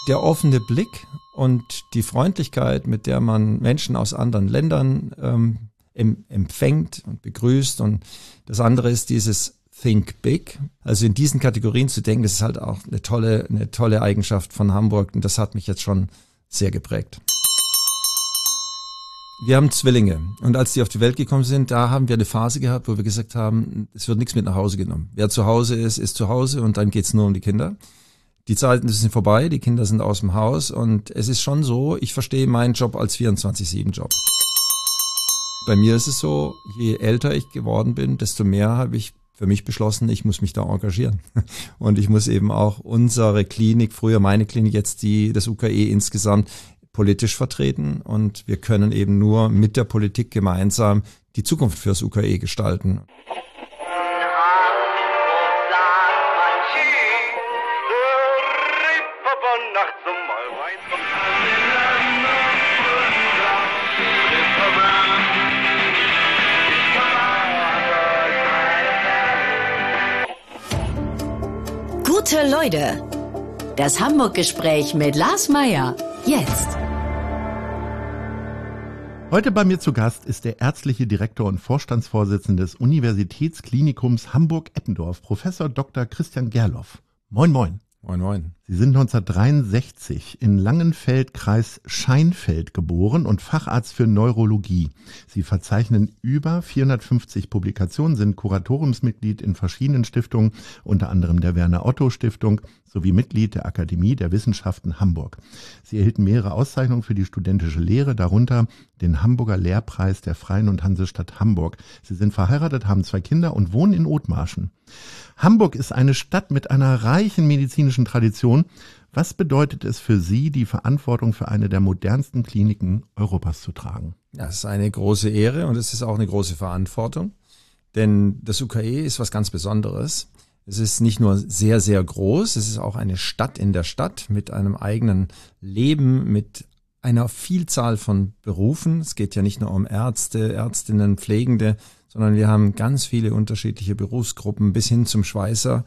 Der offene Blick und die Freundlichkeit, mit der man Menschen aus anderen Ländern empfängt und begrüßt. Und das andere ist dieses Think Big. Also in diesen Kategorien zu denken, das ist halt auch eine tolle Eigenschaft von Hamburg. Und das hat mich jetzt schon sehr geprägt. Wir haben Zwillinge. Und als die auf die Welt gekommen sind, da haben wir eine Phase gehabt, wo wir gesagt haben, es wird nichts mit nach Hause genommen. Wer zu Hause ist, ist zu Hause und dann geht's nur um die Kinder. Die Zeiten sind vorbei, die Kinder sind aus dem Haus und es ist schon so, ich verstehe meinen Job als 24/7-Job. Bei mir ist es so, je älter ich geworden bin, desto mehr habe ich für mich beschlossen, ich muss mich da engagieren. Und ich muss eben auch unsere Klinik, früher meine Klinik, jetzt das UKE insgesamt politisch vertreten. Und wir können eben nur mit der Politik gemeinsam die Zukunft fürs UKE gestalten. Gute Leute, das Hamburg-Gespräch mit Lars Meyer, jetzt. Heute bei mir zu Gast ist der ärztliche Direktor und Vorstandsvorsitzende des Universitätsklinikums Hamburg-Eppendorf, Professor Dr. Christian Gerloff. Moin, moin. Moin, moin. Sie sind 1963 in Langenfeld, Kreis Scheinfeld geboren und Facharzt für Neurologie. Sie verzeichnen über 450 Publikationen, sind Kuratoriumsmitglied in verschiedenen Stiftungen, unter anderem der Werner-Otto-Stiftung, sowie Mitglied der Akademie der Wissenschaften Hamburg. Sie erhielten mehrere Auszeichnungen für die studentische Lehre, darunter den Hamburger Lehrpreis der Freien und Hansestadt Hamburg. Sie sind verheiratet, haben 2 Kinder und wohnen in Othmarschen. Hamburg ist eine Stadt mit einer reichen medizinischen Tradition. Was bedeutet es für Sie, die Verantwortung für eine der modernsten Kliniken Europas zu tragen? Ja, es ist eine große Ehre und es ist auch eine große Verantwortung, denn das UKE ist was ganz Besonderes. Es ist nicht nur sehr, sehr groß, es ist auch eine Stadt in der Stadt mit einem eigenen Leben, mit einer Vielzahl von Berufen. Es geht ja nicht nur um Ärzte, Ärztinnen, Pflegende, sondern wir haben ganz viele unterschiedliche Berufsgruppen bis hin zum Schweißer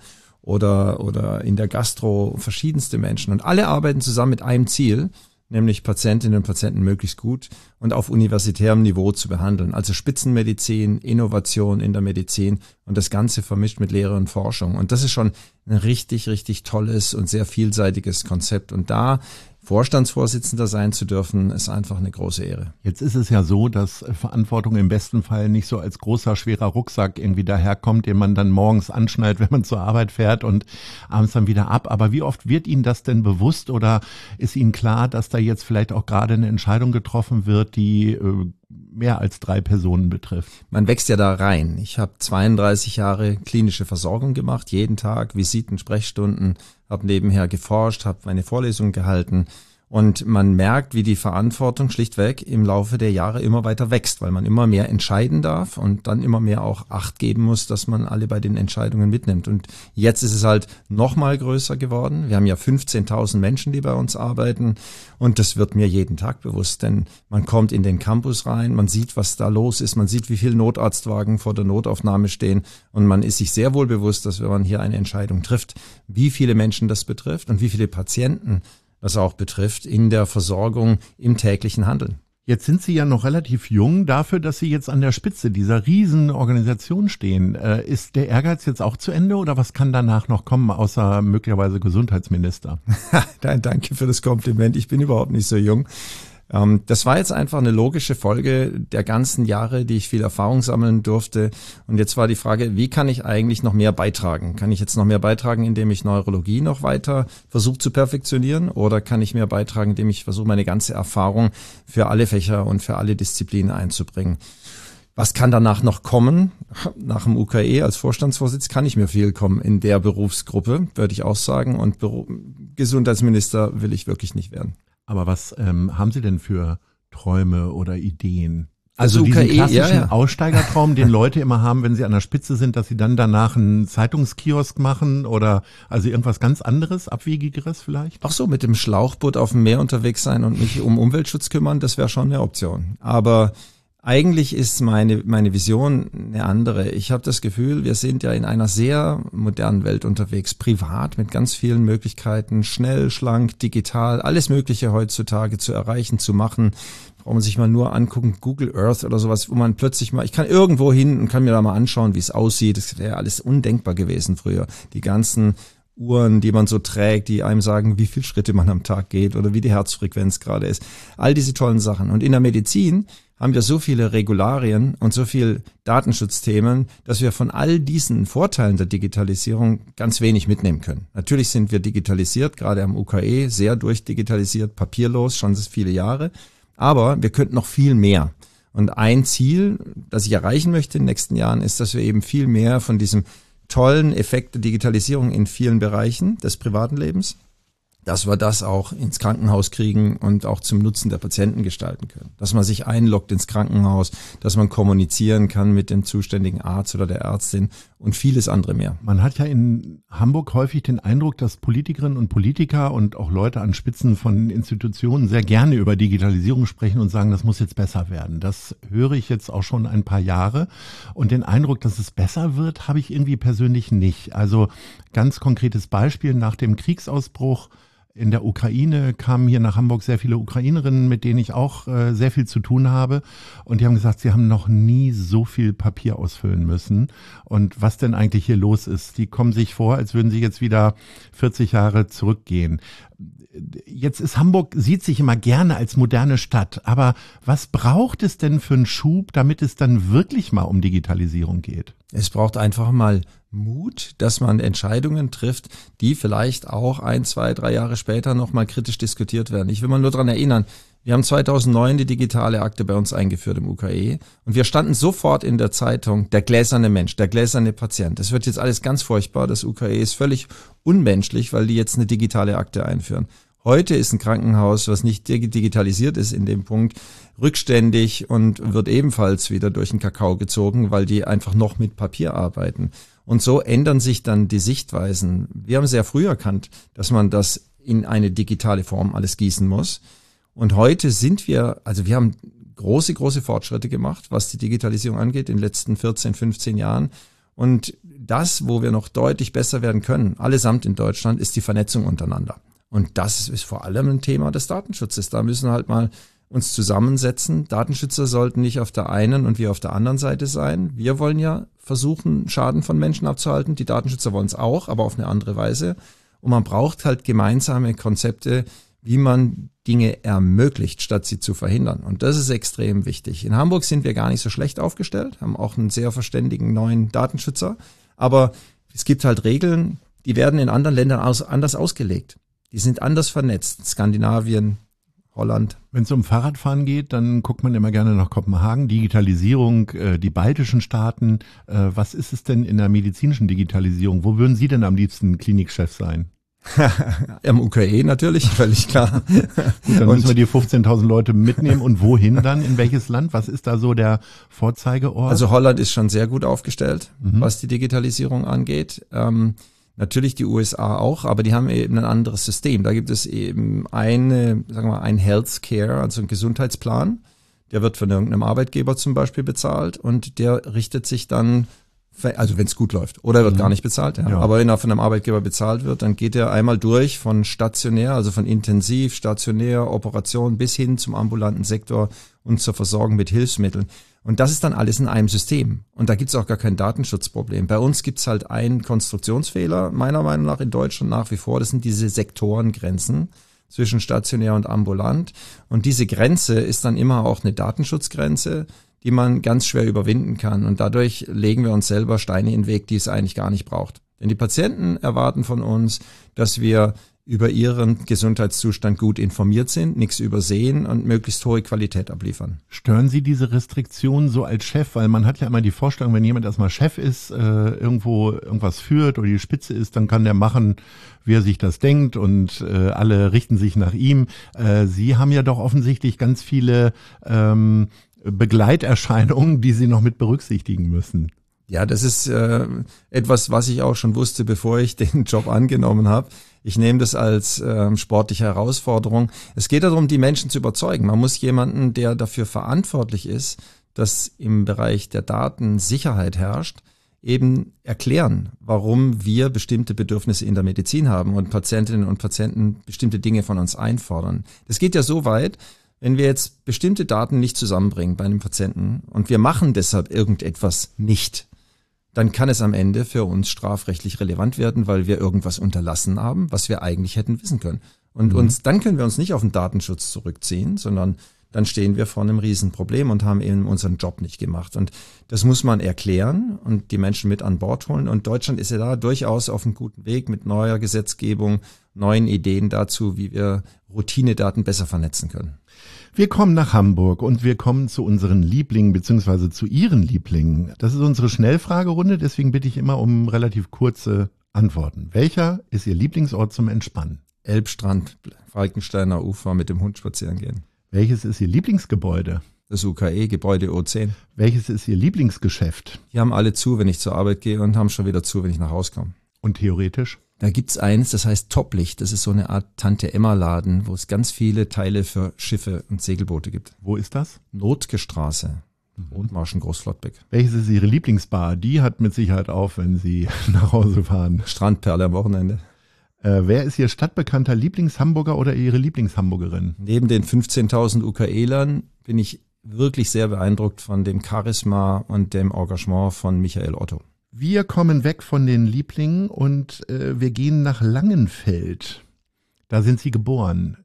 oder in der Gastro verschiedenste Menschen. Und alle arbeiten zusammen mit einem Ziel, nämlich Patientinnen und Patienten möglichst gut und auf universitärem Niveau zu behandeln. Also Spitzenmedizin, Innovation in der Medizin und das Ganze vermischt mit Lehre und Forschung. Und das ist schon ein richtig, richtig tolles und sehr vielseitiges Konzept. Und da Vorstandsvorsitzender sein zu dürfen, ist einfach eine große Ehre. Jetzt ist es ja so, dass Verantwortung im besten Fall nicht so als großer, schwerer Rucksack irgendwie daherkommt, den man dann morgens anschnallt, wenn man zur Arbeit fährt und abends dann wieder ab. Aber wie oft wird Ihnen das denn bewusst oder ist Ihnen klar, dass da jetzt vielleicht auch gerade eine Entscheidung getroffen wird, die mehr als 3 Personen betrifft? Man wächst ja da rein. Ich habe 32 Jahre klinische Versorgung gemacht, jeden Tag Visiten, Sprechstunden, habe nebenher geforscht, habe meine Vorlesungen gehalten und man merkt, wie die Verantwortung schlichtweg im Laufe der Jahre immer weiter wächst, weil man immer mehr entscheiden darf und dann immer mehr auch Acht geben muss, dass man alle bei den Entscheidungen mitnimmt. Und jetzt ist es halt noch mal größer geworden. Wir haben ja 15.000 Menschen, die bei uns arbeiten und das wird mir jeden Tag bewusst, denn man kommt in den Campus rein, man sieht, was da los ist, man sieht, wie viele Notarztwagen vor der Notaufnahme stehen und man ist sich sehr wohl bewusst, dass wenn man hier eine Entscheidung trifft, wie viele Menschen das betrifft und wie viele Patienten das auch betrifft in der Versorgung im täglichen Handeln. Jetzt sind Sie ja noch relativ jung dafür, dass Sie jetzt an der Spitze dieser riesen Organisation stehen. Ist der Ehrgeiz jetzt auch zu Ende oder was kann danach noch kommen, außer möglicherweise Gesundheitsminister? Danke für das Kompliment. Ich bin überhaupt nicht so jung. Das war jetzt einfach eine logische Folge der ganzen Jahre, die ich viel Erfahrung sammeln durfte. Und jetzt war die Frage, wie kann ich eigentlich noch mehr beitragen? Kann ich jetzt noch mehr beitragen, indem ich Neurologie noch weiter versuche zu perfektionieren? Oder kann ich mehr beitragen, indem ich versuche, meine ganze Erfahrung für alle Fächer und für alle Disziplinen einzubringen? Was kann danach noch kommen? Nach dem UKE als Vorstandsvorsitz kann nicht mehr viel kommen in der Berufsgruppe, würde ich auch sagen. Und Gesundheitsminister will ich wirklich nicht werden. Aber was haben Sie denn für Träume oder Ideen? Also diesen UKE, klassischen Aussteigertraum, den Leute immer haben, wenn sie an der Spitze sind, dass sie dann danach einen Zeitungskiosk machen oder also irgendwas ganz anderes, Abwegigeres vielleicht? Ach so, mit dem Schlauchboot auf dem Meer unterwegs sein und mich um Umweltschutz kümmern, das wäre schon eine Option. Aber Eigentlich ist meine Vision eine andere. Ich habe das Gefühl, wir sind ja in einer sehr modernen Welt unterwegs, privat mit ganz vielen Möglichkeiten, schnell, schlank, digital, alles Mögliche heutzutage zu erreichen, zu machen. Braucht man sich mal nur angucken, Google Earth oder sowas, wo man plötzlich mal, ich kann irgendwo hin und kann mir da mal anschauen, wie es aussieht. Das wäre alles undenkbar gewesen früher. Die ganzen Uhren, die man so trägt, die einem sagen, wie viele Schritte man am Tag geht oder wie die Herzfrequenz gerade ist. All diese tollen Sachen. Und in der Medizin haben wir so viele Regularien und so viel Datenschutzthemen, dass wir von all diesen Vorteilen der Digitalisierung ganz wenig mitnehmen können. Natürlich sind wir digitalisiert, gerade am UKE, sehr durchdigitalisiert, papierlos, schon viele Jahre. Aber wir könnten noch viel mehr. Und ein Ziel, das ich erreichen möchte in den nächsten Jahren, ist, dass wir eben viel mehr von diesem tollen Effekt der Digitalisierung in vielen Bereichen des privaten Lebens, dass wir das auch ins Krankenhaus kriegen und auch zum Nutzen der Patienten gestalten können. Dass man sich einloggt ins Krankenhaus, dass man kommunizieren kann mit dem zuständigen Arzt oder der Ärztin und vieles andere mehr. Man hat ja in Hamburg häufig den Eindruck, dass Politikerinnen und Politiker und auch Leute an Spitzen von Institutionen sehr gerne über Digitalisierung sprechen und sagen, das muss jetzt besser werden. Das höre ich jetzt auch schon ein paar Jahre. Und den Eindruck, dass es besser wird, habe ich irgendwie persönlich nicht. Also ganz konkretes Beispiel: Nach dem Kriegsausbruch in der Ukraine kamen hier nach Hamburg sehr viele Ukrainerinnen, mit denen ich auch sehr viel zu tun habe. Und die haben gesagt, sie haben noch nie so viel Papier ausfüllen müssen. Und was denn eigentlich hier los ist? Die kommen sich vor, als würden sie jetzt wieder 40 Jahre zurückgehen. Jetzt ist Hamburg, sieht sich immer gerne als moderne Stadt. Aber was braucht es denn für einen Schub, damit es dann wirklich mal um Digitalisierung geht? Es braucht einfach mal Mut, dass man Entscheidungen trifft, die vielleicht auch 1, 2, 3 Jahre später nochmal kritisch diskutiert werden. Ich will mal nur daran erinnern, wir haben 2009 die digitale Akte bei uns eingeführt im UKE und wir standen sofort in der Zeitung, der gläserne Mensch, der gläserne Patient. Das wird jetzt alles ganz furchtbar, das UKE ist völlig unmenschlich, weil die jetzt eine digitale Akte einführen. Heute ist ein Krankenhaus, was nicht digitalisiert ist in dem Punkt, rückständig und wird ebenfalls wieder durch den Kakao gezogen, weil die einfach noch mit Papier arbeiten. Und so ändern sich dann die Sichtweisen. Wir haben sehr früh erkannt, dass man das in eine digitale Form alles gießen muss. Und heute wir haben große Fortschritte gemacht, was die Digitalisierung angeht, in den letzten 14, 15 Jahren. Und das, wo wir noch deutlich besser werden können, allesamt in Deutschland, ist die Vernetzung untereinander. Und das ist vor allem ein Thema des Datenschutzes. Da müssen wir halt mal uns zusammensetzen. Datenschützer sollten nicht auf der einen und wir auf der anderen Seite sein. Wir wollen ja versuchen, Schaden von Menschen abzuhalten. Die Datenschützer wollen es auch, aber auf eine andere Weise. Und man braucht halt gemeinsame Konzepte, wie man Dinge ermöglicht, statt sie zu verhindern. Und das ist extrem wichtig. In Hamburg sind wir gar nicht so schlecht aufgestellt, haben auch einen sehr verständigen neuen Datenschützer. Aber es gibt halt Regeln, die werden in anderen Ländern anders ausgelegt. Die sind anders vernetzt. Skandinavien, Holland. Wenn es um Fahrradfahren geht, dann guckt man immer gerne nach Kopenhagen. Digitalisierung, die baltischen Staaten. Was ist es denn in der medizinischen Digitalisierung? Wo würden Sie denn am liebsten Klinikchef sein? Am UKE natürlich, völlig klar. Gut, dann müssen wir die 15.000 Leute mitnehmen. Und wohin dann? In welches Land? Was ist da so der Vorzeigeort? Also Holland ist schon sehr gut aufgestellt, was die Digitalisierung angeht. Natürlich die USA auch, aber die haben eben ein anderes System. Da gibt es eben ein Healthcare, also einen Gesundheitsplan. Der wird von irgendeinem Arbeitgeber zum Beispiel bezahlt und der richtet sich dann, also wenn es gut läuft, oder er wird gar nicht bezahlt. Ja. Aber wenn er von einem Arbeitgeber bezahlt wird, dann geht er einmal durch von stationär, also von intensiv, stationär, Operation bis hin zum ambulanten Sektor und zur Versorgung mit Hilfsmitteln. Und das ist dann alles in einem System. Und da gibt es auch gar kein Datenschutzproblem. Bei uns gibt es halt einen Konstruktionsfehler, meiner Meinung nach in Deutschland nach wie vor. Das sind diese Sektorengrenzen zwischen stationär und ambulant. Und diese Grenze ist dann immer auch eine Datenschutzgrenze, die man ganz schwer überwinden kann. Und dadurch legen wir uns selber Steine in den Weg, die es eigentlich gar nicht braucht. Denn die Patienten erwarten von uns, dass wir über ihren Gesundheitszustand gut informiert sind, nichts übersehen und möglichst hohe Qualität abliefern. Stören Sie diese Restriktionen so als Chef? Weil man hat ja immer die Vorstellung, wenn jemand erstmal Chef ist, irgendwo irgendwas führt oder die Spitze ist, dann kann der machen, wie er sich das denkt und alle richten sich nach ihm. Sie haben ja doch offensichtlich ganz viele Begleiterscheinungen, die Sie noch mit berücksichtigen müssen. Ja, das ist etwas, was ich auch schon wusste, bevor ich den Job angenommen habe. Ich nehme das als sportliche Herausforderung. Es geht darum, die Menschen zu überzeugen. Man muss jemanden, der dafür verantwortlich ist, dass im Bereich der Datensicherheit herrscht, eben erklären, warum wir bestimmte Bedürfnisse in der Medizin haben und Patientinnen und Patienten bestimmte Dinge von uns einfordern. Das geht ja so weit, wenn wir jetzt bestimmte Daten nicht zusammenbringen bei einem Patienten und wir machen deshalb irgendetwas nicht, dann kann es am Ende für uns strafrechtlich relevant werden, weil wir irgendwas unterlassen haben, was wir eigentlich hätten wissen können. Und dann können wir uns nicht auf den Datenschutz zurückziehen, sondern dann stehen wir vor einem Riesenproblem und haben eben unseren Job nicht gemacht. Und das muss man erklären und die Menschen mit an Bord holen. Und Deutschland ist ja da durchaus auf einem guten Weg mit neuer Gesetzgebung, neuen Ideen dazu, wie wir Routinedaten besser vernetzen können. Wir kommen nach Hamburg und wir kommen zu unseren Lieblingen beziehungsweise zu Ihren Lieblingen. Das ist unsere Schnellfragerunde, deswegen bitte ich immer um relativ kurze Antworten. Welcher ist Ihr Lieblingsort zum Entspannen? Elbstrand, Falkensteiner Ufer, mit dem Hund spazieren gehen. Welches ist Ihr Lieblingsgebäude? Das UKE, Gebäude O10. Welches ist Ihr Lieblingsgeschäft? Die haben alle zu, wenn ich zur Arbeit gehe und haben schon wieder zu, wenn ich nach Hause komme. Und theoretisch? Da gibt's eins, das heißt Toplicht. Das ist so eine Art Tante-Emma-Laden, wo es ganz viele Teile für Schiffe und Segelboote gibt. Wo ist das? Notke Straße, Rotmarschen, Großflottbeck. Welches ist Ihre Lieblingsbar? Die hat mit Sicherheit auf, wenn Sie nach Hause fahren. Strandperle am Wochenende. Wer ist Ihr stadtbekannter Lieblingshamburger oder Ihre Lieblingshamburgerin? Neben den 15.000 UKE-Lern bin ich wirklich sehr beeindruckt von dem Charisma und dem Engagement von Michael Otto. Wir kommen weg von den Lieblingen und wir gehen nach Langenfeld. Da sind Sie geboren.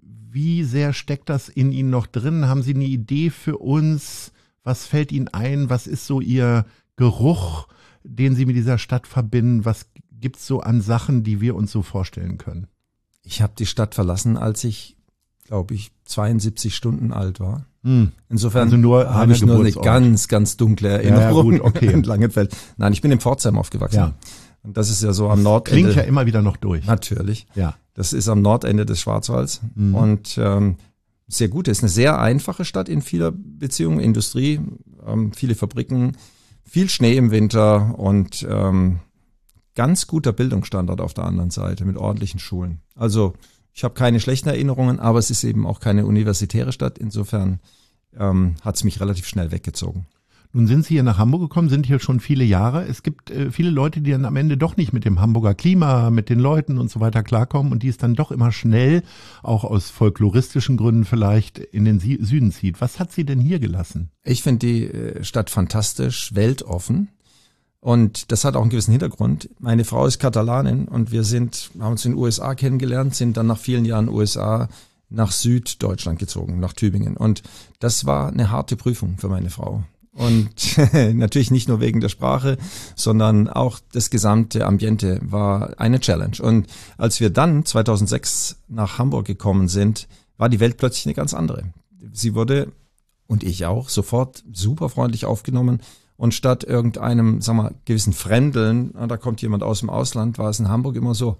Wie sehr steckt das in Ihnen noch drin? Haben Sie eine Idee für uns? Was fällt Ihnen ein? Was ist so Ihr Geruch, den Sie mit dieser Stadt verbinden? Was gibt's so an Sachen, die wir uns so vorstellen können? Ich habe die Stadt verlassen, als ich, glaube ich, 72 Stunden alt war. Insofern also habe ich nur eine ganz, ganz dunkle Erinnerung ja, gut, okay. in Langenfeld. Nein, ich bin in Pforzheim aufgewachsen. Ja. Und das ist ja so am Nordende. Klingt ja immer wieder noch durch. Natürlich. Ja. Das ist am Nordende des Schwarzwalds. Und sehr gut. Es ist eine sehr einfache Stadt in vieler Beziehung. Industrie, viele Fabriken, viel Schnee im Winter und ganz guter Bildungsstandard auf der anderen Seite mit ordentlichen Schulen. Also ich habe keine schlechten Erinnerungen, aber es ist eben auch keine universitäre Stadt. Insofern hat es mich relativ schnell weggezogen. Nun sind Sie hier nach Hamburg gekommen, sind hier schon viele Jahre. Es gibt viele Leute, die dann am Ende doch nicht mit dem Hamburger Klima, mit den Leuten und so weiter klarkommen und die es dann doch immer schnell, auch aus folkloristischen Gründen vielleicht, in den Süden zieht. Was hat Sie denn hier gelassen? Ich finde die Stadt fantastisch, weltoffen. Und das hat auch einen gewissen Hintergrund. Meine Frau ist Katalanin und wir haben uns in den USA kennengelernt, sind dann nach vielen Jahren USA nach Süddeutschland gezogen, nach Tübingen. Und das war eine harte Prüfung für meine Frau. Und natürlich nicht nur wegen der Sprache, sondern auch das gesamte Ambiente war eine Challenge. Und als wir dann 2006 nach Hamburg gekommen sind, war die Welt plötzlich eine ganz andere. Sie wurde, und ich auch, sofort super freundlich aufgenommen. Und statt irgendeinem, gewissen Fremdeln, da kommt jemand aus dem Ausland, war es in Hamburg immer so,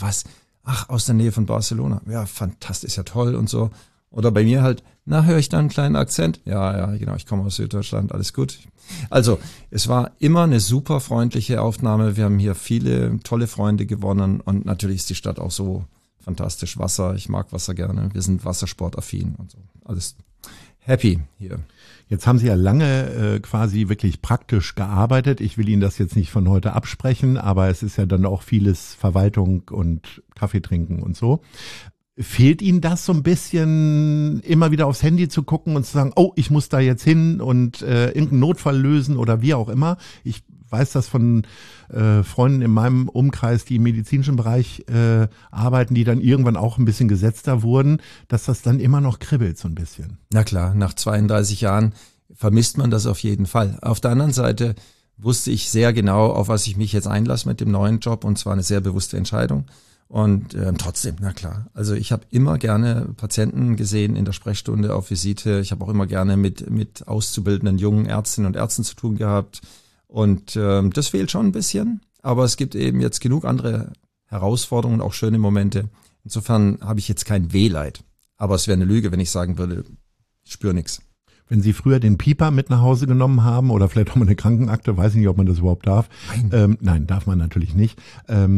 aus der Nähe von Barcelona. Ja, fantastisch, ja toll und so. Oder bei mir halt, höre ich da einen kleinen Akzent? Ja, genau, ich komme aus Süddeutschland, alles gut. Also, es war immer eine super freundliche Aufnahme. Wir haben hier viele tolle Freunde gewonnen und natürlich ist die Stadt auch so fantastisch. Wasser, ich mag Wasser gerne. Wir sind wassersportaffin und so. Alles happy hier. Jetzt haben Sie ja lange quasi wirklich praktisch gearbeitet. Ich will Ihnen das jetzt nicht von heute absprechen, aber es ist ja dann auch vieles Verwaltung und Kaffee trinken und so. Fehlt Ihnen das so ein bisschen, immer wieder aufs Handy zu gucken und zu sagen, oh, ich muss da jetzt hin und irgendeinen Notfall lösen oder wie auch immer? Ich weiß das von Freunden in meinem Umkreis, die im medizinischen Bereich arbeiten, die dann irgendwann auch ein bisschen gesetzter wurden, dass das dann immer noch kribbelt so ein bisschen. Na klar, nach 32 Jahren vermisst man das auf jeden Fall. Auf der anderen Seite wusste ich sehr genau, auf was ich mich jetzt einlasse mit dem neuen Job und zwar eine sehr bewusste Entscheidung. Und trotzdem, na klar, also ich habe immer gerne Patienten gesehen in der Sprechstunde auf Visite. Ich habe auch immer gerne mit auszubildenden jungen Ärztinnen und Ärzten zu tun gehabt. Und das fehlt schon ein bisschen, aber es gibt eben jetzt genug andere Herausforderungen, auch schöne Momente. Insofern habe ich jetzt kein Wehleid. Aber es wäre eine Lüge, wenn ich sagen würde, ich spüre nichts. Wenn Sie früher den Pieper mit nach Hause genommen haben oder vielleicht auch mal eine Krankenakte, weiß ich nicht, ob man das überhaupt darf. Nein, nein, darf man natürlich nicht.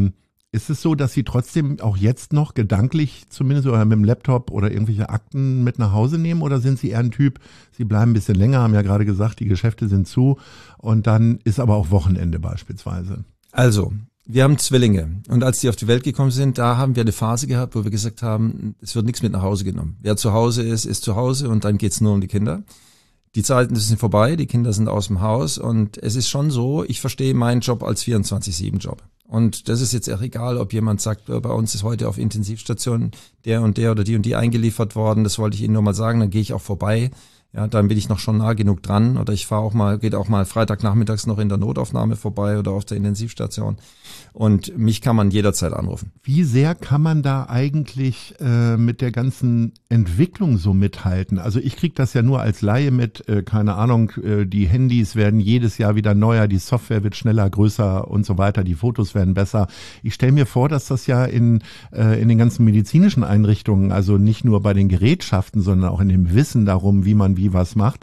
Ist es so, dass Sie trotzdem auch jetzt noch gedanklich zumindest oder mit dem Laptop oder irgendwelche Akten mit nach Hause nehmen oder sind Sie eher ein Typ, Sie bleiben ein bisschen länger, haben ja gerade gesagt, die Geschäfte sind zu und dann ist aber auch Wochenende beispielsweise? Also, wir haben Zwillinge und als die auf die Welt gekommen sind, da haben wir eine Phase gehabt, wo wir gesagt haben, es wird nichts mit nach Hause genommen. Wer zu Hause ist zu Hause und dann geht's nur um die Kinder. Die Zeiten sind vorbei, die Kinder sind aus dem Haus und es ist schon so, ich verstehe meinen Job als 24/7-Job. Und das ist jetzt auch egal, ob jemand sagt, bei uns ist heute auf Intensivstation der und der oder die eingeliefert worden, das wollte ich Ihnen nur mal sagen, dann gehe ich auch vorbei. Ja, dann bin ich noch schon nah genug dran oder ich fahre auch mal, geht auch mal Freitagnachmittags noch in der Notaufnahme vorbei oder auf der Intensivstation und mich kann man jederzeit anrufen. Wie sehr kann man da eigentlich mit der ganzen Entwicklung so mithalten? Also ich kriege das ja nur als Laie mit, keine Ahnung, die Handys werden jedes Jahr wieder neuer, die Software wird schneller, größer und so weiter, die Fotos werden besser. Ich stelle mir vor, dass das ja in den ganzen medizinischen Einrichtungen, also nicht nur bei den Gerätschaften, sondern auch in dem Wissen darum, wie man wie was macht,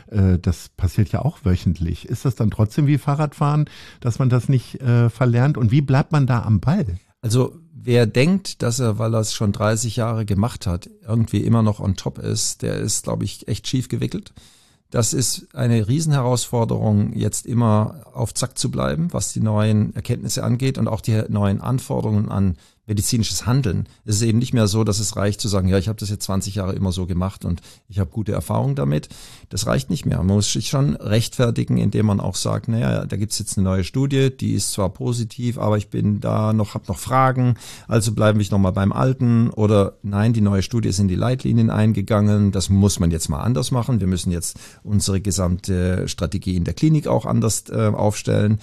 das passiert ja auch wöchentlich. Ist das dann trotzdem wie Fahrradfahren, dass man das nicht verlernt? Und wie bleibt man da am Ball? Also wer denkt, dass er, weil er es schon 30 Jahre gemacht hat, irgendwie immer noch on top ist, der ist, glaube ich, echt schief gewickelt. Das ist eine Riesenherausforderung, jetzt immer auf Zack zu bleiben, was die neuen Erkenntnisse angeht und auch die neuen Anforderungen an medizinisches Handeln. Es ist eben nicht mehr so, dass es reicht zu sagen, ja, ich habe das jetzt 20 Jahre immer so gemacht und ich habe gute Erfahrungen damit. Das reicht nicht mehr. Man muss sich schon rechtfertigen, indem man auch sagt, naja, da gibt's jetzt eine neue Studie, die ist zwar positiv, aber ich bin da noch, habe noch Fragen, also bleiben wir nochmal beim Alten oder nein, die neue Studie ist in die Leitlinien eingegangen, das muss man jetzt mal anders machen. Wir müssen jetzt unsere gesamte Strategie in der Klinik auch anders aufstellen.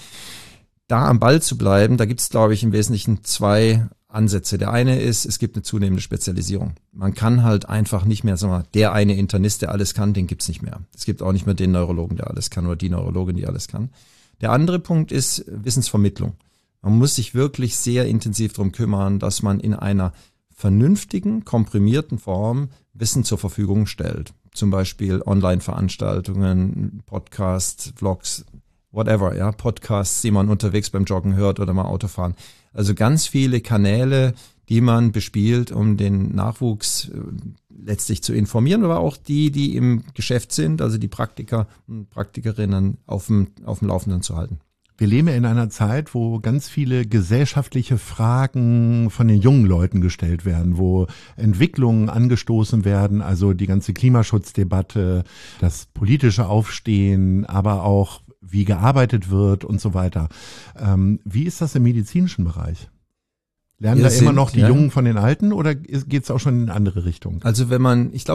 Da am Ball zu bleiben, da gibt's, glaube ich, im Wesentlichen zwei Ansätze. Der eine ist, es gibt eine zunehmende Spezialisierung. Man kann halt einfach nicht mehr, sagen wir mal, der eine Internist, der alles kann, den gibt's nicht mehr. Es gibt auch nicht mehr den Neurologen, der alles kann oder die Neurologin, die alles kann. Der andere Punkt ist Wissensvermittlung. Man muss sich wirklich sehr intensiv darum kümmern, dass man in einer vernünftigen, komprimierten Form Wissen zur Verfügung stellt. Zum Beispiel Online-Veranstaltungen, Podcasts, Vlogs, whatever, ja, Podcasts, die man unterwegs beim Joggen hört oder mal Autofahren. Also ganz viele Kanäle, die man bespielt, um den Nachwuchs letztlich zu informieren, aber auch die im Geschäft sind, also die Praktiker und Praktikerinnen auf dem Laufenden zu halten. Wir leben ja in einer Zeit, wo ganz viele gesellschaftliche Fragen von den jungen Leuten gestellt werden, wo Entwicklungen angestoßen werden, also die ganze Klimaschutzdebatte, das politische Aufstehen, aber auch wie gearbeitet wird und so weiter. Wie ist das im medizinischen Bereich? Lernen da immer noch die Jungen von den Alten oder geht es auch schon in eine andere Richtung? Also wenn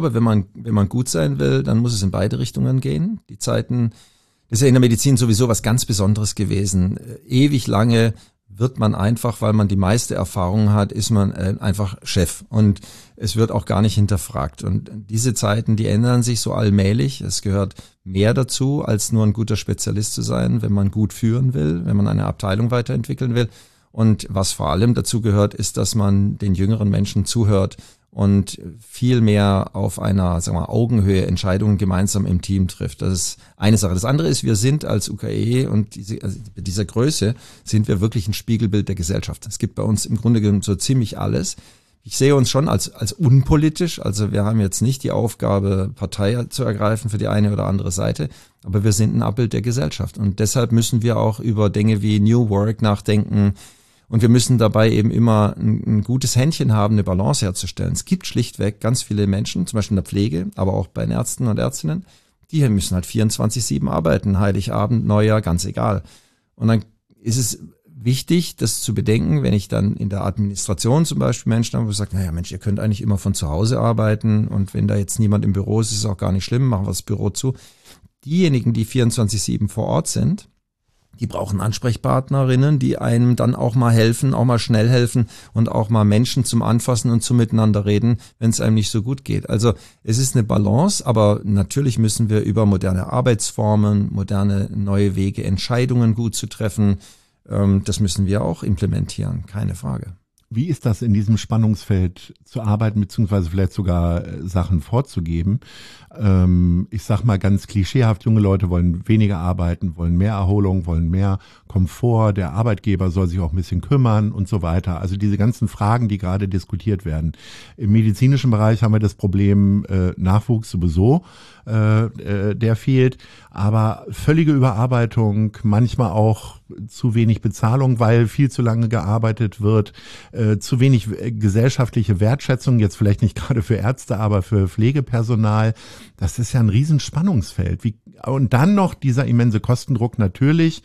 man gut sein will, dann muss es in beide Richtungen gehen. Die Zeiten, das ist ja in der Medizin sowieso was ganz Besonderes gewesen. Ewig lange wird man einfach, weil man die meiste Erfahrung hat, ist man einfach Chef und es wird auch gar nicht hinterfragt. Und diese Zeiten, die ändern sich so allmählich. Es gehört mehr dazu, als nur ein guter Spezialist zu sein, wenn man gut führen will, wenn man eine Abteilung weiterentwickeln will. Und was vor allem dazu gehört, ist, dass man den jüngeren Menschen zuhört und viel mehr auf einer, sagen wir mal, Augenhöhe Entscheidungen gemeinsam im Team trifft. Das ist eine Sache. Das andere ist, wir sind als UKE und dieser Größe sind wir wirklich ein Spiegelbild der Gesellschaft. Es gibt bei uns im Grunde genommen so ziemlich alles. Ich sehe uns schon als unpolitisch. Also wir haben jetzt nicht die Aufgabe, Partei zu ergreifen für die eine oder andere Seite, aber wir sind ein Abbild der Gesellschaft. Und deshalb müssen wir auch über Dinge wie New Work nachdenken. Und wir müssen dabei eben immer ein gutes Händchen haben, eine Balance herzustellen. Es gibt schlichtweg ganz viele Menschen, zum Beispiel in der Pflege, aber auch bei den Ärzten und Ärztinnen, die müssen halt 24/7 arbeiten, Heiligabend, Neujahr, ganz egal. Und dann ist es wichtig, das zu bedenken, wenn ich dann in der Administration zum Beispiel Menschen habe, wo ich sage, naja Mensch, ihr könnt eigentlich immer von zu Hause arbeiten und wenn da jetzt niemand im Büro ist, ist es auch gar nicht schlimm, machen wir das Büro zu. Diejenigen, die 24/7 vor Ort sind, die brauchen Ansprechpartnerinnen, die einem dann auch mal helfen, auch mal schnell helfen und auch mal Menschen zum Anfassen und zum Miteinander reden, wenn es einem nicht so gut geht. Also es ist eine Balance, aber natürlich müssen wir über moderne Arbeitsformen, moderne neue Wege, Entscheidungen gut zu treffen, das müssen wir auch implementieren, keine Frage. Wie ist das in diesem Spannungsfeld zu arbeiten, beziehungsweise vielleicht sogar Sachen vorzugeben? Ich sag mal ganz klischeehaft, junge Leute wollen weniger arbeiten, wollen mehr Erholung, wollen mehr Komfort, der Arbeitgeber soll sich auch ein bisschen kümmern und so weiter. Also diese ganzen Fragen, die gerade diskutiert werden. Im medizinischen Bereich haben wir das Problem Nachwuchs sowieso, der fehlt, aber völlige Überarbeitung, manchmal auch zu wenig Bezahlung, weil viel zu lange gearbeitet wird, zu wenig gesellschaftliche Wertschätzung, jetzt vielleicht nicht gerade für Ärzte, aber für Pflegepersonal. Das ist ja ein Riesenspannungsfeld. Und dann noch dieser immense Kostendruck natürlich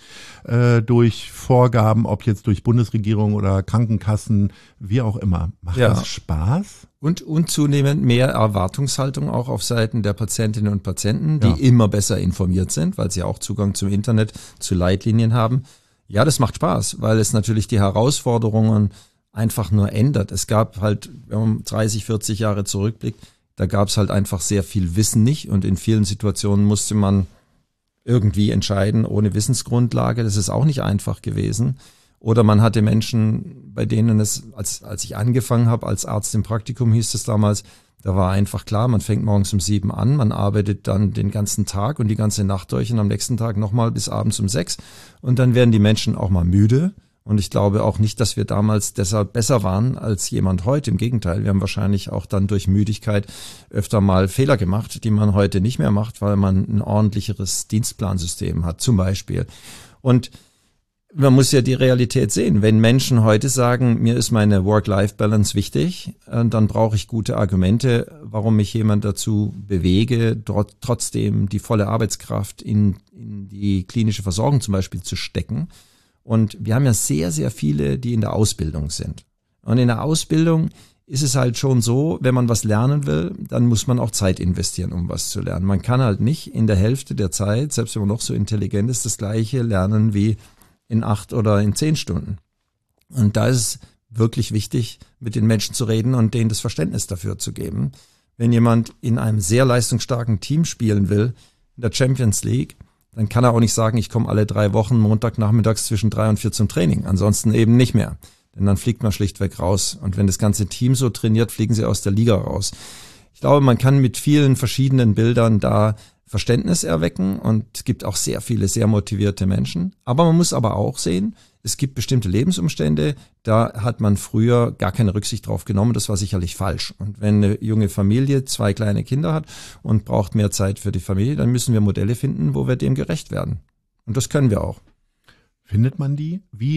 durch Vorgaben, ob jetzt durch Bundesregierung oder Krankenkassen, wie auch immer. Macht das Spaß? Und zunehmend mehr Erwartungshaltung auch auf Seiten der Patientinnen und Patienten, die immer besser informiert sind, weil sie auch Zugang zum Internet, zu Leitlinien haben. Ja, das macht Spaß, weil es natürlich die Herausforderungen einfach nur ändert. Es gab halt, wenn man 30, 40 Jahre zurückblickt, da gab es halt einfach sehr viel Wissen nicht und in vielen Situationen musste man irgendwie entscheiden ohne Wissensgrundlage. Das ist auch nicht einfach gewesen. Oder man hatte Menschen, bei denen es, als ich angefangen habe als Arzt im Praktikum, hieß es damals, da war einfach klar, man fängt morgens um 7 an, man arbeitet dann den ganzen Tag und die ganze Nacht durch und am nächsten Tag nochmal bis abends um 6 und dann werden die Menschen auch mal müde. Und ich glaube auch nicht, dass wir damals deshalb besser waren als jemand heute. Im Gegenteil, wir haben wahrscheinlich auch dann durch Müdigkeit öfter mal Fehler gemacht, die man heute nicht mehr macht, weil man ein ordentlicheres Dienstplansystem hat zum Beispiel. Und man muss ja die Realität sehen. Wenn Menschen heute sagen, mir ist meine Work-Life-Balance wichtig, dann brauche ich gute Argumente, warum mich jemand dazu bewege, trotzdem die volle Arbeitskraft in die klinische Versorgung zum Beispiel zu stecken. Und wir haben ja sehr, sehr viele, die in der Ausbildung sind. Und in der Ausbildung ist es halt schon so, wenn man was lernen will, dann muss man auch Zeit investieren, um was zu lernen. Man kann halt nicht in der Hälfte der Zeit, selbst wenn man noch so intelligent ist, das Gleiche lernen wie in 8 oder in 10 Stunden. Und da ist es wirklich wichtig, mit den Menschen zu reden und denen das Verständnis dafür zu geben. Wenn jemand in einem sehr leistungsstarken Team spielen will, in der Champions League, dann kann er auch nicht sagen, ich komme alle 3 Wochen Montagnachmittags zwischen 3 und 4 zum Training. Ansonsten eben nicht mehr. Denn dann fliegt man schlichtweg raus. Und wenn das ganze Team so trainiert, fliegen sie aus der Liga raus. Ich glaube, man kann mit vielen verschiedenen Bildern da Verständnis erwecken. Und es gibt auch sehr viele, sehr motivierte Menschen. Aber man muss aber auch sehen, es gibt bestimmte Lebensumstände, da hat man früher gar keine Rücksicht drauf genommen. Das war sicherlich falsch. Und wenn eine junge Familie 2 kleine Kinder hat und braucht mehr Zeit für die Familie, dann müssen wir Modelle finden, wo wir dem gerecht werden. Und das können wir auch. Findet man die?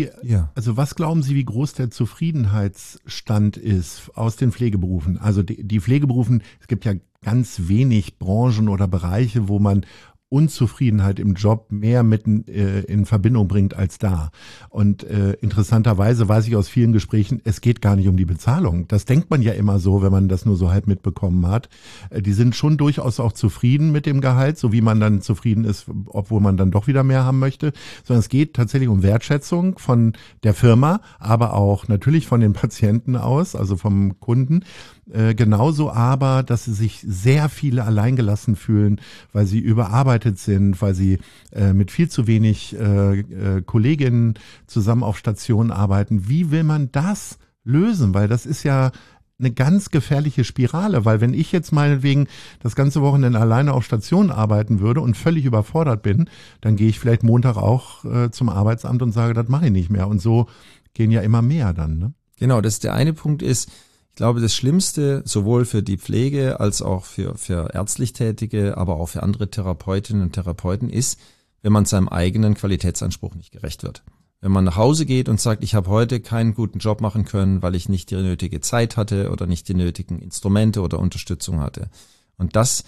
Also was glauben Sie, wie groß der Zufriedenheitsstand ist aus den Pflegeberufen? Also die Pflegeberufen, es gibt ja ganz wenig Branchen oder Bereiche, wo man Unzufriedenheit im Job mehr mit in Verbindung bringt als da. Und interessanterweise weiß ich aus vielen Gesprächen, es geht gar nicht um die Bezahlung. Das denkt man ja immer so, wenn man das nur so halb mitbekommen hat. Die sind schon durchaus auch zufrieden mit dem Gehalt, so wie man dann zufrieden ist, obwohl man dann doch wieder mehr haben möchte. Sondern es geht tatsächlich um Wertschätzung von der Firma, aber auch natürlich von den Patienten aus, also vom Kunden. Genauso aber, dass sie sich sehr viele alleingelassen fühlen, weil sie überarbeitet sind, weil sie mit viel zu wenig Kolleginnen zusammen auf Stationen arbeiten. Wie will man das lösen? Weil das ist ja eine ganz gefährliche Spirale, weil wenn ich jetzt meinetwegen das ganze Wochenende alleine auf Station arbeiten würde und völlig überfordert bin, dann gehe ich vielleicht Montag auch zum Arbeitsamt und sage, das mache ich nicht mehr. Und so gehen ja immer mehr dann, ne? Genau, das der eine Punkt ist, ich glaube, das Schlimmste, sowohl für die Pflege als auch für ärztlich Tätige, aber auch für andere Therapeutinnen und Therapeuten ist, wenn man seinem eigenen Qualitätsanspruch nicht gerecht wird. Wenn man nach Hause geht und sagt, ich habe heute keinen guten Job machen können, weil ich nicht die nötige Zeit hatte oder nicht die nötigen Instrumente oder Unterstützung hatte. Und das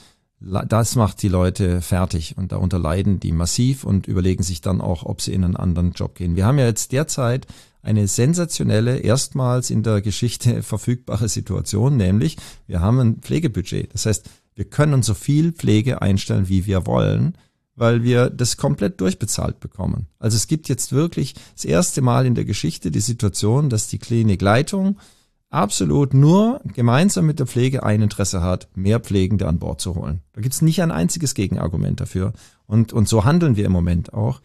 macht die Leute fertig und darunter leiden die massiv und überlegen sich dann auch, ob sie in einen anderen Job gehen. Wir haben ja jetzt derzeit eine sensationelle, erstmals in der Geschichte verfügbare Situation, nämlich wir haben ein Pflegebudget. Das heißt, wir können so viel Pflege einstellen, wie wir wollen, weil wir das komplett durchbezahlt bekommen. Also es gibt jetzt wirklich das erste Mal in der Geschichte die Situation, dass die Klinikleitung absolut nur gemeinsam mit der Pflege ein Interesse hat, mehr Pflegende an Bord zu holen. Da gibt es nicht ein einziges Gegenargument dafür. Und so handeln wir im Moment auch.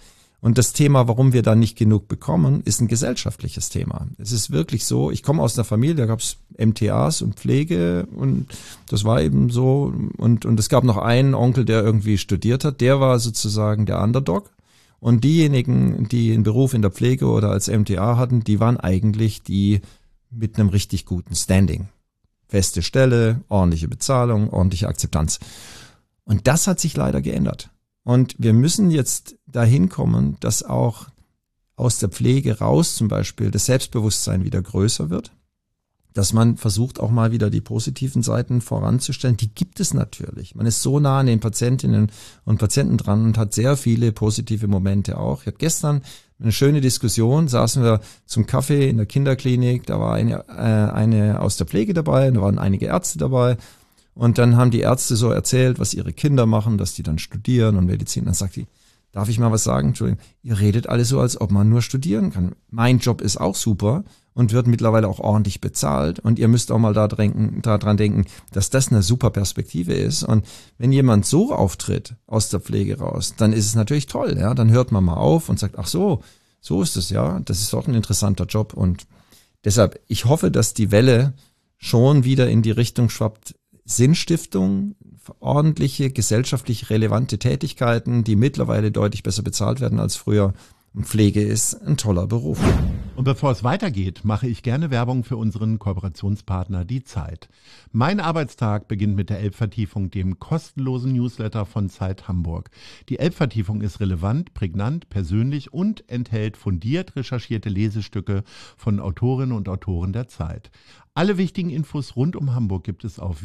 Und das Thema, warum wir da nicht genug bekommen, ist ein gesellschaftliches Thema. Es ist wirklich so, ich komme aus einer Familie, da gab es MTAs und Pflege und das war eben so. Und es gab noch einen Onkel, der irgendwie studiert hat, der war sozusagen der Underdog. Und diejenigen, die einen Beruf in der Pflege oder als MTA hatten, die waren eigentlich die mit einem richtig guten Standing. Feste Stelle, ordentliche Bezahlung, ordentliche Akzeptanz. Und das hat sich leider geändert. Und wir müssen jetzt dahin kommen, dass auch aus der Pflege raus zum Beispiel das Selbstbewusstsein wieder größer wird, dass man versucht auch mal wieder die positiven Seiten voranzustellen. Die gibt es natürlich. Man ist so nah an den Patientinnen und Patienten dran und hat sehr viele positive Momente auch. Ich hatte gestern eine schöne Diskussion, saßen wir zum Kaffee in der Kinderklinik, da war eine aus der Pflege dabei, da waren einige Ärzte dabei. Und dann haben die Ärzte so erzählt, was ihre Kinder machen, dass die dann studieren und Medizin. Dann sagt die, darf ich mal was sagen? Entschuldigung, ihr redet alle so, als ob man nur studieren kann. Mein Job ist auch super und wird mittlerweile auch ordentlich bezahlt. Und ihr müsst auch mal daran denken, dass das eine super Perspektive ist. Und wenn jemand so auftritt aus der Pflege raus, dann ist es natürlich toll. Ja, dann hört man mal auf und sagt, ach so ist es ja. Das ist doch ein interessanter Job. Und deshalb, ich hoffe, dass die Welle schon wieder in die Richtung schwappt, Sinnstiftung, ordentliche, gesellschaftlich relevante Tätigkeiten, die mittlerweile deutlich besser bezahlt werden als früher. Und Pflege ist ein toller Beruf. Und bevor es weitergeht, mache ich gerne Werbung für unseren Kooperationspartner Die Zeit. Mein Arbeitstag beginnt mit der Elbvertiefung, dem kostenlosen Newsletter von Zeit Hamburg. Die Elbvertiefung ist relevant, prägnant, persönlich und enthält fundiert recherchierte Lesestücke von Autorinnen und Autoren der Zeit. Alle wichtigen Infos rund um Hamburg gibt es auf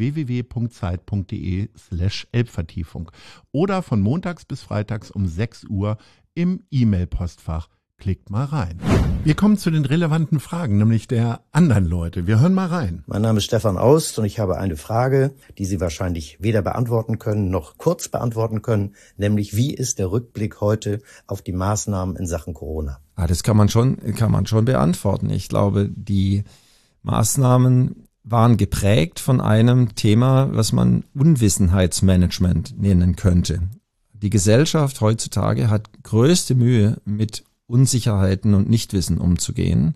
www.zeit.de/Elbvertiefung oder von montags bis freitags um 6 Uhr im E-Mail-Postfach. Klickt mal rein. Wir kommen zu den relevanten Fragen, nämlich der anderen Leute. Wir hören mal rein. Mein Name ist Stefan Aust und ich habe eine Frage, die Sie wahrscheinlich weder beantworten können noch kurz beantworten können, nämlich wie ist der Rückblick heute auf die Maßnahmen in Sachen Corona? Das kann man schon beantworten. Ich glaube, die Maßnahmen waren geprägt von einem Thema, was man Unwissenheitsmanagement nennen könnte. Die Gesellschaft heutzutage hat größte Mühe, mit Unsicherheiten und Nichtwissen umzugehen.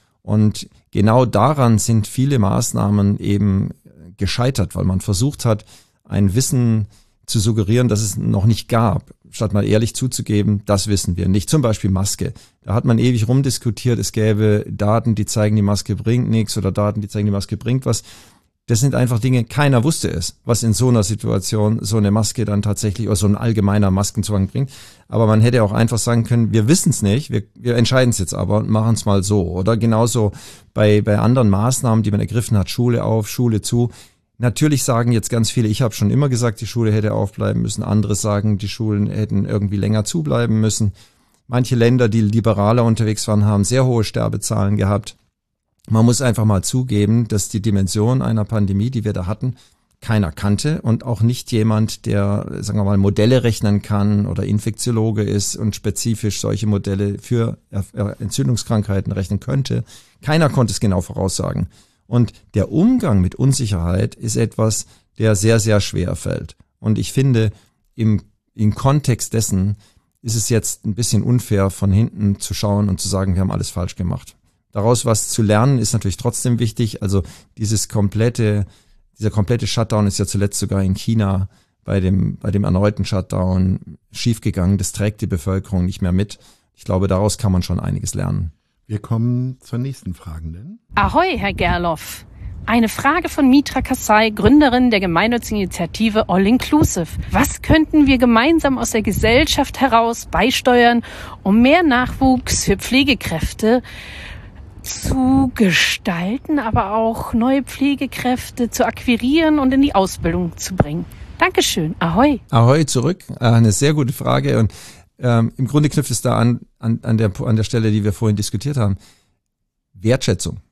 Und genau daran sind viele Maßnahmen eben gescheitert, weil man versucht hat, ein Wissen zu suggerieren, das es noch nicht gab, statt mal ehrlich zuzugeben, das wissen wir nicht. Zum Beispiel Maske. Da hat man ewig rumdiskutiert, es gäbe Daten, die zeigen, die Maske bringt nichts oder Daten, die zeigen, die Maske bringt was. Das sind einfach Dinge, keiner wusste es, was in so einer Situation so eine Maske dann tatsächlich oder so ein allgemeiner Maskenzwang bringt. Aber man hätte auch einfach sagen können, wir wissen es nicht, wir entscheiden es jetzt aber und machen es mal so. Oder genauso bei anderen Maßnahmen, die man ergriffen hat, Schule auf, Schule zu. Natürlich sagen jetzt ganz viele, ich habe schon immer gesagt, die Schule hätte aufbleiben müssen. Andere sagen, die Schulen hätten irgendwie länger zubleiben müssen. Manche Länder, die liberaler unterwegs waren, haben sehr hohe Sterbezahlen gehabt. Man muss einfach mal zugeben, dass die Dimension einer Pandemie, die wir da hatten, keiner kannte und auch nicht jemand, der, sagen wir mal, Modelle rechnen kann oder Infektiologe ist und spezifisch solche Modelle für Entzündungskrankheiten rechnen könnte. Keiner konnte es genau voraussagen. Und der Umgang mit Unsicherheit ist etwas, der sehr, sehr schwer fällt. Und ich finde, im Kontext dessen ist es jetzt ein bisschen unfair, von hinten zu schauen und zu sagen, wir haben alles falsch gemacht. Daraus was zu lernen ist natürlich trotzdem wichtig. Also dieser komplette Shutdown ist ja zuletzt sogar in China bei dem erneuten Shutdown schiefgegangen. Das trägt die Bevölkerung nicht mehr mit. Ich glaube, daraus kann man schon einiges lernen. Wir kommen zur nächsten Fragenden. Ahoi, Herr Gerloff. Eine Frage von Mitra Kassai, Gründerin der gemeinnützigen Initiative All Inclusive. Was könnten wir gemeinsam aus der Gesellschaft heraus beisteuern, um mehr Nachwuchs für Pflegekräfte zu gestalten, aber auch neue Pflegekräfte zu akquirieren und in die Ausbildung zu bringen? Dankeschön. Ahoi. Ahoi zurück. Eine sehr gute Frage und im Grunde knüpft es da an der Stelle, die wir vorhin diskutiert haben. Wertschätzung.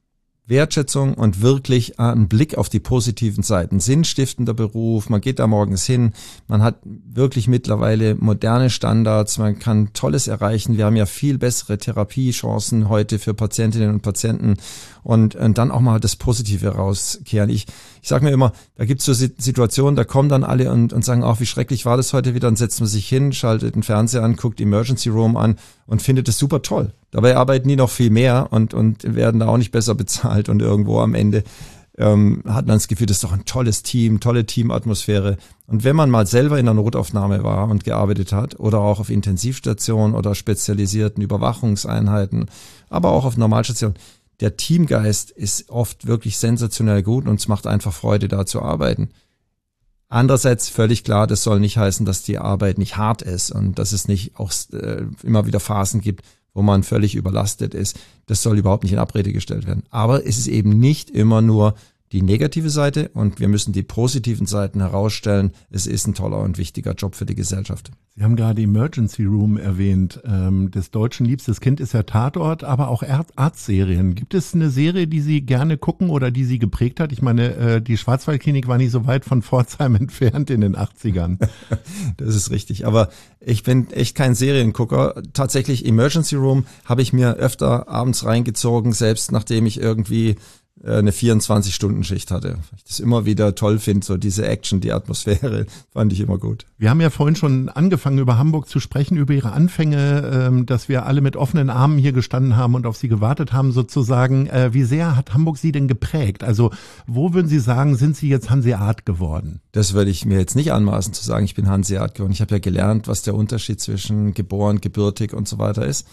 Wertschätzung und wirklich einen Blick auf die positiven Seiten. Sinnstiftender Beruf, man geht da morgens hin, man hat wirklich mittlerweile moderne Standards, man kann Tolles erreichen. Wir haben ja viel bessere Therapiechancen heute für Patientinnen und Patienten und dann auch mal das Positive rauskehren. Ich sage mir immer, da gibt es so Situationen, da kommen dann alle und sagen, ach, wie schrecklich war das heute wieder, dann setzt man sich hin, schaltet den Fernseher an, guckt Emergency Room an und findet es super toll. Dabei arbeiten die noch viel mehr und werden da auch nicht besser bezahlt und irgendwo am Ende hat man das Gefühl, das ist doch ein tolles Team, tolle Teamatmosphäre. Und wenn man mal selber in der Notaufnahme war und gearbeitet hat oder auch auf Intensivstationen oder spezialisierten Überwachungseinheiten, aber auch auf Normalstationen, der Teamgeist ist oft wirklich sensationell gut und es macht einfach Freude, da zu arbeiten. Andererseits völlig klar, das soll nicht heißen, dass die Arbeit nicht hart ist und dass es nicht auch immer wieder Phasen gibt, wo man völlig überlastet ist. Das soll überhaupt nicht in Abrede gestellt werden. Aber es ist eben nicht immer nur die negative Seite und wir müssen die positiven Seiten herausstellen. Es ist ein toller und wichtiger Job für die Gesellschaft. Sie haben gerade Emergency Room erwähnt. Des Deutschen liebstes Kind ist ja Tatort, aber auch Arztserien. Gibt es eine Serie, die Sie gerne gucken oder die Sie geprägt hat? Ich meine, die Schwarzwaldklinik war nicht so weit von Pforzheim entfernt in den 80ern. Das ist richtig, aber ich bin echt kein Seriengucker. Tatsächlich Emergency Room habe ich mir öfter abends reingezogen, selbst nachdem ich irgendwie eine 24-Stunden-Schicht hatte. Weil ich das immer wieder toll finde, so diese Action, die Atmosphäre, fand ich immer gut. Wir haben ja vorhin schon angefangen, über Hamburg zu sprechen, über Ihre Anfänge, dass wir alle mit offenen Armen hier gestanden haben und auf Sie gewartet haben sozusagen. Wie sehr hat Hamburg Sie denn geprägt? Also wo würden Sie sagen, sind Sie jetzt Hanseat geworden? Das würde ich mir jetzt nicht anmaßen zu sagen, ich bin Hanseat geworden. Ich habe ja gelernt, was der Unterschied zwischen geboren, gebürtig und so weiter ist.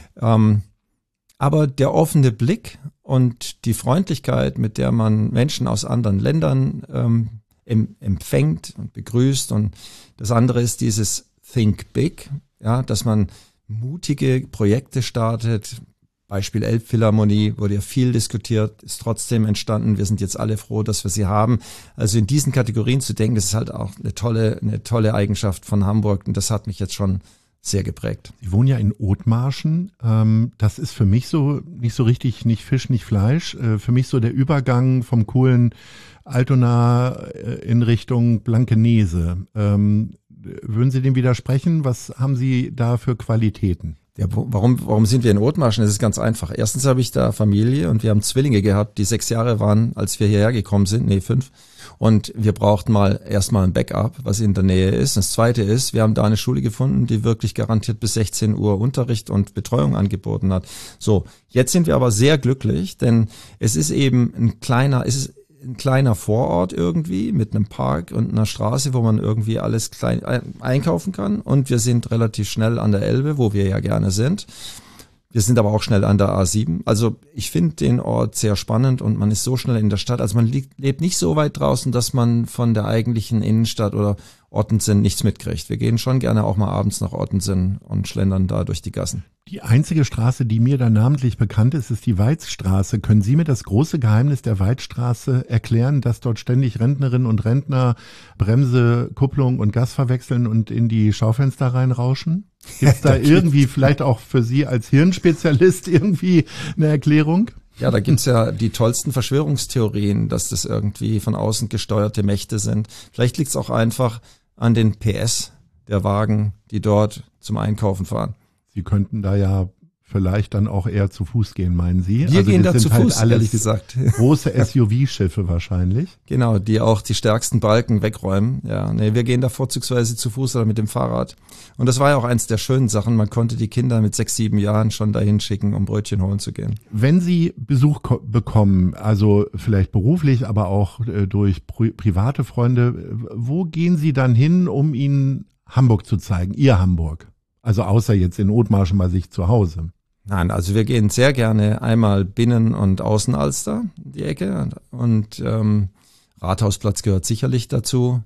Aber der offene Blick und die Freundlichkeit, mit der man Menschen aus anderen Ländern empfängt und begrüßt, und das andere ist dieses Think Big, ja, dass man mutige Projekte startet. Beispiel Elbphilharmonie wurde ja viel diskutiert, ist trotzdem entstanden. Wir sind jetzt alle froh, dass wir sie haben. Also in diesen Kategorien zu denken, das ist halt auch eine tolle Eigenschaft von Hamburg, und das hat mich jetzt schon sehr geprägt. Sie wohnen ja in Othmarschen. Das ist für mich so nicht so richtig, nicht Fisch, nicht Fleisch. Für mich so der Übergang vom coolen Altona in Richtung Blankenese. Würden Sie dem widersprechen? Was haben Sie da für Qualitäten? Ja, warum sind wir in Othmarschen? Das ist ganz einfach. Erstens habe ich da Familie und wir haben Zwillinge gehabt, die 6 Jahre waren, als wir hierher gekommen sind. 5. Und wir brauchten erstmal ein Backup, was in der Nähe ist. Das Zweite ist, wir haben da eine Schule gefunden, die wirklich garantiert bis 16 Uhr Unterricht und Betreuung angeboten hat. So, jetzt sind wir aber sehr glücklich, denn es ist eben ein kleiner Vorort irgendwie mit einem Park und einer Straße, wo man irgendwie alles klein einkaufen kann. Und wir sind relativ schnell an der Elbe, wo wir ja gerne sind. Wir sind aber auch schnell an der A7. Also ich finde den Ort sehr spannend und man ist so schnell in der Stadt. Also man lebt nicht so weit draußen, dass man von der eigentlichen Innenstadt oder Ottensen nichts mitkriegt. Wir gehen schon gerne auch mal abends nach Ottensen und schlendern da durch die Gassen. Die einzige Straße, die mir da namentlich bekannt ist, ist die Weizstraße. Können Sie mir das große Geheimnis der Weizstraße erklären, dass dort ständig Rentnerinnen und Rentner Bremse, Kupplung und Gas verwechseln und in die Schaufenster reinrauschen? Gibt es da irgendwie vielleicht auch für Sie als Hirnspezialist irgendwie eine Erklärung? Ja, da gibt's ja die tollsten Verschwörungstheorien, dass das irgendwie von außen gesteuerte Mächte sind. Vielleicht liegt's auch einfach an den PS der Wagen, die dort zum Einkaufen fahren. Sie könnten da ja vielleicht dann auch eher zu Fuß gehen, meinen Sie? Wir gehen da zu Fuß, halt ehrlich gesagt. Große SUV-Schiffe wahrscheinlich. Genau, die auch die stärksten Balken wegräumen. Ja, nee, wir gehen da vorzugsweise zu Fuß oder mit dem Fahrrad. Und das war ja auch eins der schönen Sachen. Man konnte die Kinder mit 6, 7 Jahren schon dahin schicken, um Brötchen holen zu gehen. Wenn Sie Besuch bekommen, also vielleicht beruflich, aber auch durch private Freunde, wo gehen Sie dann hin, um ihnen Hamburg zu zeigen, Ihr Hamburg? Also außer jetzt in Othmarschen bei sich zu Hause. Nein, also wir gehen sehr gerne einmal Binnen- und Außenalster, die Ecke, und Rathausplatz gehört sicherlich dazu.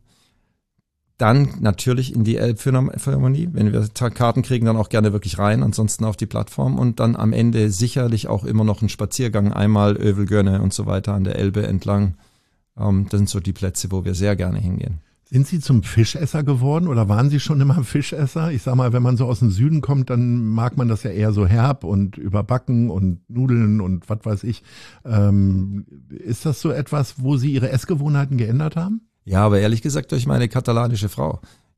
Dann natürlich in die Elbphilharmonie, wenn wir Karten kriegen, dann auch gerne wirklich rein, ansonsten auf die Plattform, und dann am Ende sicherlich auch immer noch ein Spaziergang, einmal Övelgönne und so weiter an der Elbe entlang. Das sind so die Plätze, wo wir sehr gerne hingehen. Sind Sie zum Fischesser geworden oder waren Sie schon immer Fischesser? Ich sag mal, wenn man so aus dem Süden kommt, dann mag man das ja eher so herb und überbacken und Nudeln und was weiß ich. Ist das so etwas, wo Sie Ihre Essgewohnheiten geändert haben? Ja, aber ehrlich gesagt durch meine katalanische Frau.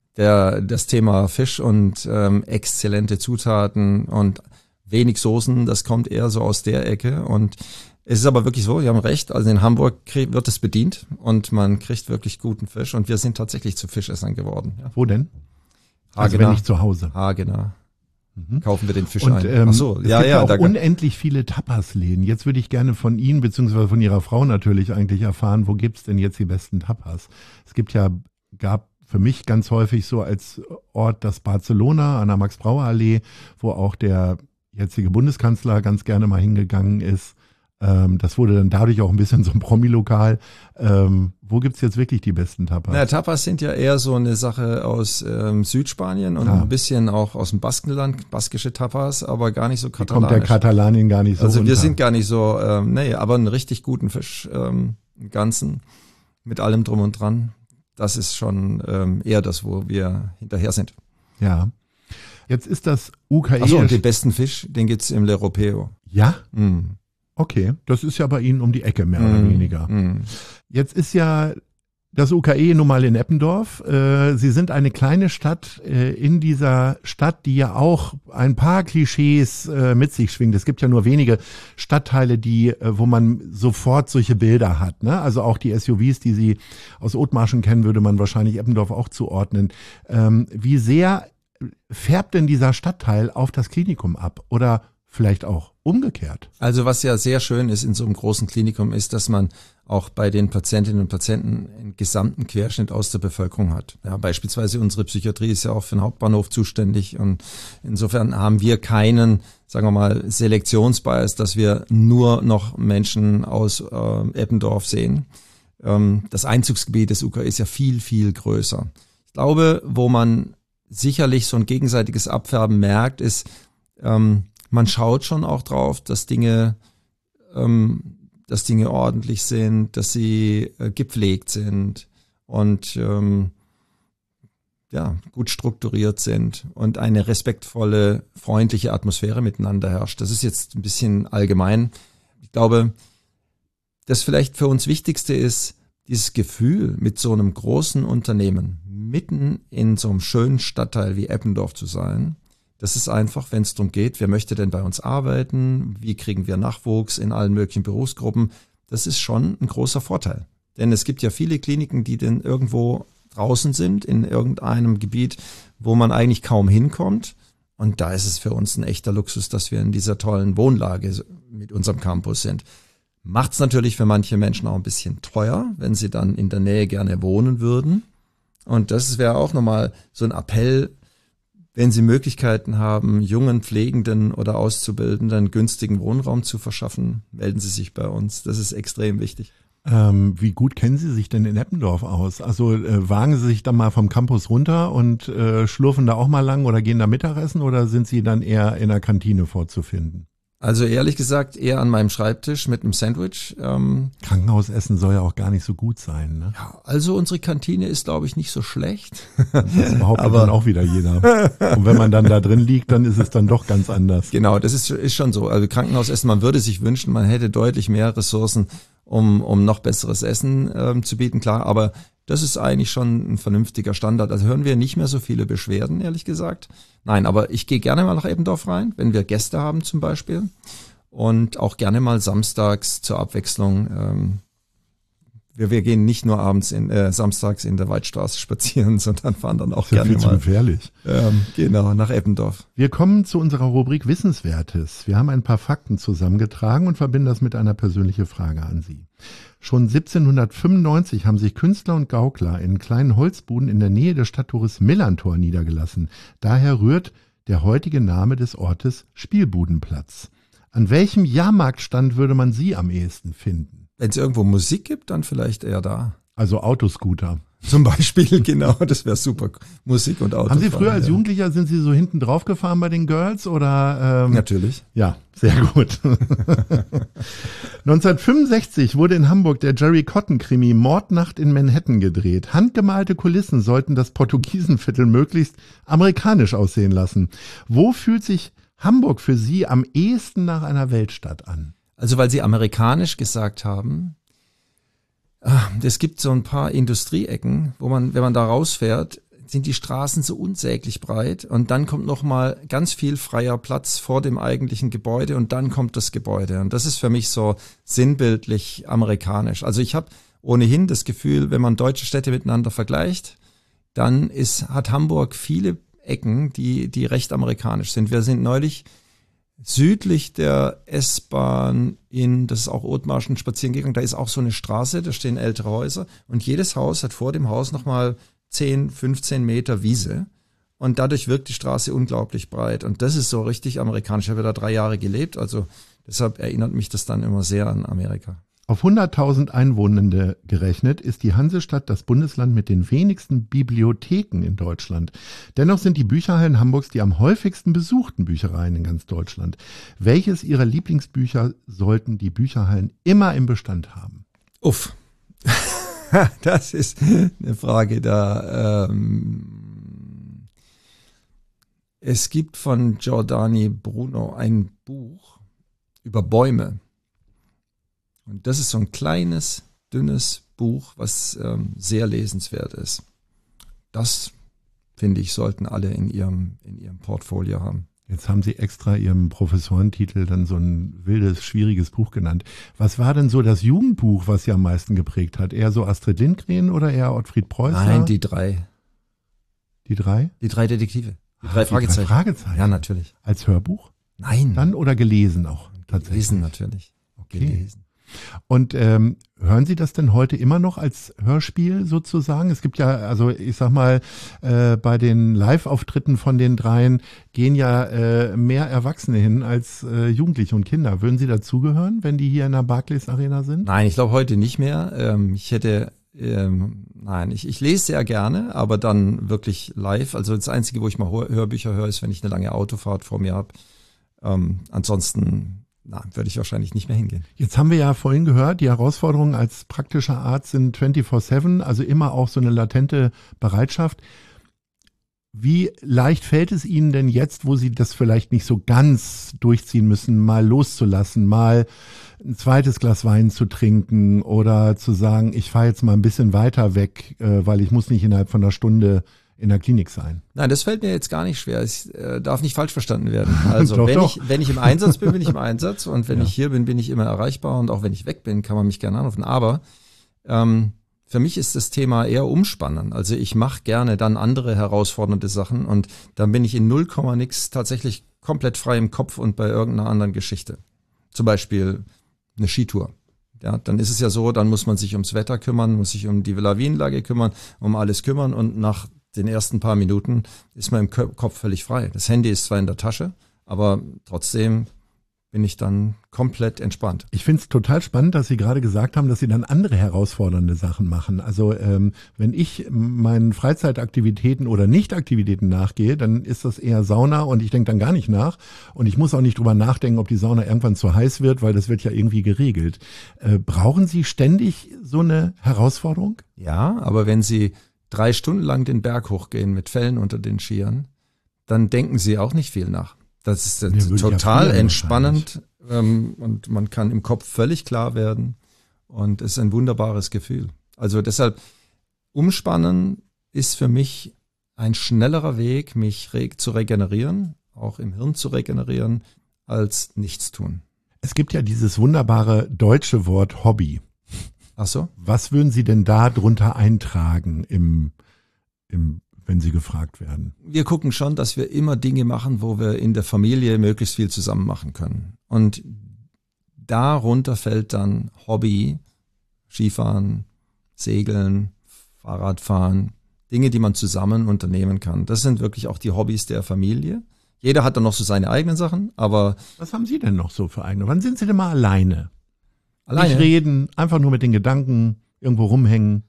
Das Thema Fisch und exzellente Zutaten und wenig Soßen, das kommt eher so aus der Ecke. Und es ist aber wirklich so, Sie haben recht, also in Hamburg wird es bedient und man kriegt wirklich guten Fisch und wir sind tatsächlich zu Fischessern geworden. Ja. Wo denn? Also Hagenah. wenn nicht zu Hause. Hagenah. Kaufen wir den Fisch Und ein. Ach so, es gibt ja auch danke. unendlich viele Tapas-Läden. Jetzt würde ich gerne von Ihnen beziehungsweise von Ihrer Frau natürlich eigentlich erfahren, wo gibt's denn jetzt die besten Tapas? Es gab für mich ganz häufig so als Ort das Barcelona an der Max-Brauer-Allee, wo auch der jetzige Bundeskanzler ganz gerne mal hingegangen ist. Das wurde dann dadurch auch ein bisschen so ein Promi-Lokal. Wo gibt's jetzt wirklich die besten Tapas? Na, Tapas sind ja eher so eine Sache aus Südspanien und ein bisschen auch aus dem Baskenland, baskische Tapas, aber gar nicht so katalanisch. Kommt der Katalanien gar nicht so Also wir runter. sind gar nicht so, aber einen richtig guten Fisch, einen ganzen, mit allem drum und dran. Das ist schon eher das, wo wir hinterher sind. Ja. Jetzt ist das UKE. Achso, und den besten Fisch, den gibt's im L'Europeo. Ja? Mm. Okay, das ist ja bei Ihnen um die Ecke, mehr oder weniger. Jetzt ist ja das UKE nun mal in Eppendorf. Sie sind eine kleine Stadt in dieser Stadt, die ja auch ein paar Klischees mit sich schwingt. Es gibt ja nur wenige Stadtteile, wo man sofort solche Bilder hat. Ne? Also auch die SUVs, die Sie aus Othmarschen kennen, würde man wahrscheinlich Eppendorf auch zuordnen. Wie sehr färbt denn dieser Stadtteil auf das Klinikum ab? Oder vielleicht auch umgekehrt? Also was ja sehr schön ist in so einem großen Klinikum ist, dass man auch bei den Patientinnen und Patienten einen gesamten Querschnitt aus der Bevölkerung hat. Ja, beispielsweise unsere Psychiatrie ist ja auch für den Hauptbahnhof zuständig und insofern haben wir keinen, sagen wir mal, Selektionsbias, dass wir nur noch Menschen aus Eppendorf sehen. Das Einzugsgebiet des UKE ist ja viel, viel größer. Ich glaube, wo man sicherlich so ein gegenseitiges Abfärben merkt, ist, man schaut schon auch drauf, dass Dinge ordentlich sind, dass sie gepflegt sind und gut strukturiert sind und eine respektvolle, freundliche Atmosphäre miteinander herrscht. Das ist jetzt ein bisschen allgemein. Ich glaube, das vielleicht für uns Wichtigste ist, dieses Gefühl, mit so einem großen Unternehmen mitten in so einem schönen Stadtteil wie Eppendorf zu sein. Das ist einfach, wenn es darum geht, wer möchte denn bei uns arbeiten, wie kriegen wir Nachwuchs in allen möglichen Berufsgruppen, das ist schon ein großer Vorteil. Denn es gibt ja viele Kliniken, die denn irgendwo draußen sind, in irgendeinem Gebiet, wo man eigentlich kaum hinkommt. Und da ist es für uns ein echter Luxus, dass wir in dieser tollen Wohnlage mit unserem Campus sind. Macht es natürlich für manche Menschen auch ein bisschen teuer, wenn sie dann in der Nähe gerne wohnen würden. Und das wäre auch nochmal so ein Appell, wenn Sie Möglichkeiten haben, jungen Pflegenden oder Auszubildenden günstigen Wohnraum zu verschaffen, melden Sie sich bei uns. Das ist extrem wichtig. Wie gut kennen Sie sich denn in Eppendorf aus? Also wagen Sie sich dann mal vom Campus runter und schlurfen da auch mal lang oder gehen da Mittagessen oder sind Sie dann eher in der Kantine vorzufinden? Also ehrlich gesagt eher an meinem Schreibtisch mit einem Sandwich. Krankenhausessen soll ja auch gar nicht so gut sein, ne? Ja, also unsere Kantine ist, glaube ich, nicht so schlecht. Das behauptet dann auch wieder jeder. Und wenn man dann da drin liegt, dann ist es dann doch ganz anders. Genau, das ist schon so. Also Krankenhausessen, man würde sich wünschen, man hätte deutlich mehr Ressourcen, um noch besseres Essen zu bieten, klar. Aber das ist eigentlich schon ein vernünftiger Standard. Also hören wir nicht mehr so viele Beschwerden, ehrlich gesagt. Nein, aber ich gehe gerne mal nach Eppendorf rein, wenn wir Gäste haben zum Beispiel. Und auch gerne mal samstags zur Abwechslung. Wir gehen nicht nur samstags in der Waldstraße spazieren, sondern fahren dann auch gerne viel zu mal. gefährlich. Genau, nach Eppendorf. Wir kommen zu unserer Rubrik Wissenswertes. Wir haben ein paar Fakten zusammengetragen und verbinden das mit einer persönlichen Frage an Sie. Schon 1795 haben sich Künstler und Gaukler in kleinen Holzbuden in der Nähe des Stadttores Millantor niedergelassen. Daher rührt der heutige Name des Ortes Spielbudenplatz. An welchem Jahrmarktstand würde man Sie am ehesten finden? Wenn es irgendwo Musik gibt, dann vielleicht eher da. Also Autoscooter. Zum Beispiel, genau, das wäre super. Musik und Auto. Haben Sie früher als Jugendlicher, sind Sie so hinten drauf gefahren bei den Girls oder? Natürlich. Ja, sehr gut. 1965 wurde in Hamburg der Jerry Cotton-Krimi Mordnacht in Manhattan gedreht. Handgemalte Kulissen sollten das Portugiesenviertel möglichst amerikanisch aussehen lassen. Wo fühlt sich Hamburg für Sie am ehesten nach einer Weltstadt an? Also weil Sie amerikanisch gesagt haben, es gibt so ein paar Industrieecken, wo man, wenn man da rausfährt, sind die Straßen so unsäglich breit und dann kommt noch mal ganz viel freier Platz vor dem eigentlichen Gebäude und dann kommt das Gebäude. Und das ist für mich so sinnbildlich amerikanisch. Also ich habe ohnehin das Gefühl, wenn man deutsche Städte miteinander vergleicht, dann hat Hamburg viele Ecken, die recht amerikanisch sind. Wir sind neulich südlich der S-Bahn das ist auch Othmarschen spazieren gegangen, da ist auch so eine Straße, da stehen ältere Häuser und jedes Haus hat vor dem Haus nochmal 10, 15 Meter Wiese und dadurch wirkt die Straße unglaublich breit und das ist so richtig amerikanisch. Ich habe ja da 3 Jahre gelebt, also deshalb erinnert mich das dann immer sehr an Amerika. Auf 100.000 Einwohnende gerechnet ist die Hansestadt das Bundesland mit den wenigsten Bibliotheken in Deutschland. Dennoch sind die Bücherhallen Hamburgs die am häufigsten besuchten Büchereien in ganz Deutschland. Welches Ihrer Lieblingsbücher sollten die Bücherhallen immer im Bestand haben? Uff, das ist eine Frage da. Es gibt von Giordani Bruno ein Buch über Bäume. Und das ist so ein kleines, dünnes Buch, was sehr lesenswert ist. Das, finde ich, sollten alle in ihrem Portfolio haben. Jetzt haben Sie extra Ihrem Professorentitel dann so ein wildes, schwieriges Buch genannt. Was war denn so das Jugendbuch, was Sie am meisten geprägt hat? Eher so Astrid Lindgren oder eher Ottfried Preußer? Nein, die 3. Die 3? Die 3 Detektive. Die 3 Fragezeichen. Die 3 Fragezeichen? Ja, natürlich. Als Hörbuch? Nein. Dann oder gelesen auch tatsächlich? Gelesen natürlich. Okay. Gelesen. Und hören Sie das denn heute immer noch als Hörspiel sozusagen? Es gibt ja, also ich sag mal, bei den Live-Auftritten von den 3 gehen ja mehr Erwachsene hin als Jugendliche und Kinder. Würden Sie dazugehören, wenn die hier in der Barclays Arena sind? Nein, ich glaube heute nicht mehr. Ich lese sehr gerne, aber dann wirklich live. Also das Einzige, wo ich mal Hörbücher höre, ist, wenn ich eine lange Autofahrt vor mir habe. Ansonsten würde ich wahrscheinlich nicht mehr hingehen. Jetzt haben wir ja vorhin gehört, die Herausforderungen als praktischer Arzt sind 24/7, also immer auch so eine latente Bereitschaft. Wie leicht fällt es Ihnen denn jetzt, wo Sie das vielleicht nicht so ganz durchziehen müssen, mal loszulassen, mal ein zweites Glas Wein zu trinken oder zu sagen, ich fahre jetzt mal ein bisschen weiter weg, weil ich muss nicht innerhalb von einer Stunde in der Klinik sein? Nein, das fällt mir jetzt gar nicht schwer. Es darf nicht falsch verstanden werden. Also Doch, wenn ich im Einsatz bin, bin ich im Einsatz und wenn ich hier bin, bin ich immer erreichbar und auch wenn ich weg bin, kann man mich gerne anrufen. Aber für mich ist das Thema eher umspannen. Also ich mache gerne dann andere herausfordernde Sachen und dann bin ich in 0, nix tatsächlich komplett frei im Kopf und bei irgendeiner anderen Geschichte. Zum Beispiel eine Skitour. Ja, dann ist es ja so, dann muss man sich ums Wetter kümmern, muss sich um die Lawinenlage kümmern, um alles kümmern und nach den ersten paar Minuten ist man im Kopf völlig frei. Das Handy ist zwar in der Tasche, aber trotzdem bin ich dann komplett entspannt. Ich finde es total spannend, dass Sie gerade gesagt haben, dass Sie dann andere herausfordernde Sachen machen. Also wenn ich meinen Freizeitaktivitäten oder Nichtaktivitäten nachgehe, dann ist das eher Sauna und ich denke dann gar nicht nach. Und ich muss auch nicht drüber nachdenken, ob die Sauna irgendwann zu heiß wird, weil das wird ja irgendwie geregelt. Brauchen Sie ständig so eine Herausforderung? Ja, aber wenn Sie 3 Stunden lang den Berg hochgehen mit Fellen unter den Skiern, dann denken Sie auch nicht viel nach. Das ist total entspannend und man kann im Kopf völlig klar werden und es ist ein wunderbares Gefühl. Also deshalb, umspannen ist für mich ein schnellerer Weg, mich zu regenerieren, auch im Hirn zu regenerieren, als nichts tun. Es gibt ja dieses wunderbare deutsche Wort Hobby. Ach so? Was würden Sie denn da drunter eintragen wenn Sie gefragt werden? Wir gucken schon, dass wir immer Dinge machen, wo wir in der Familie möglichst viel zusammen machen können. Und darunter fällt dann Hobby, Skifahren, Segeln, Fahrradfahren, Dinge, die man zusammen unternehmen kann. Das sind wirklich auch die Hobbys der Familie. Jeder hat dann noch so seine eigenen Sachen, aber... Was haben Sie denn noch so für eigene? Wann sind Sie denn mal alleine? Alleine? Nicht reden, einfach nur mit den Gedanken irgendwo rumhängen.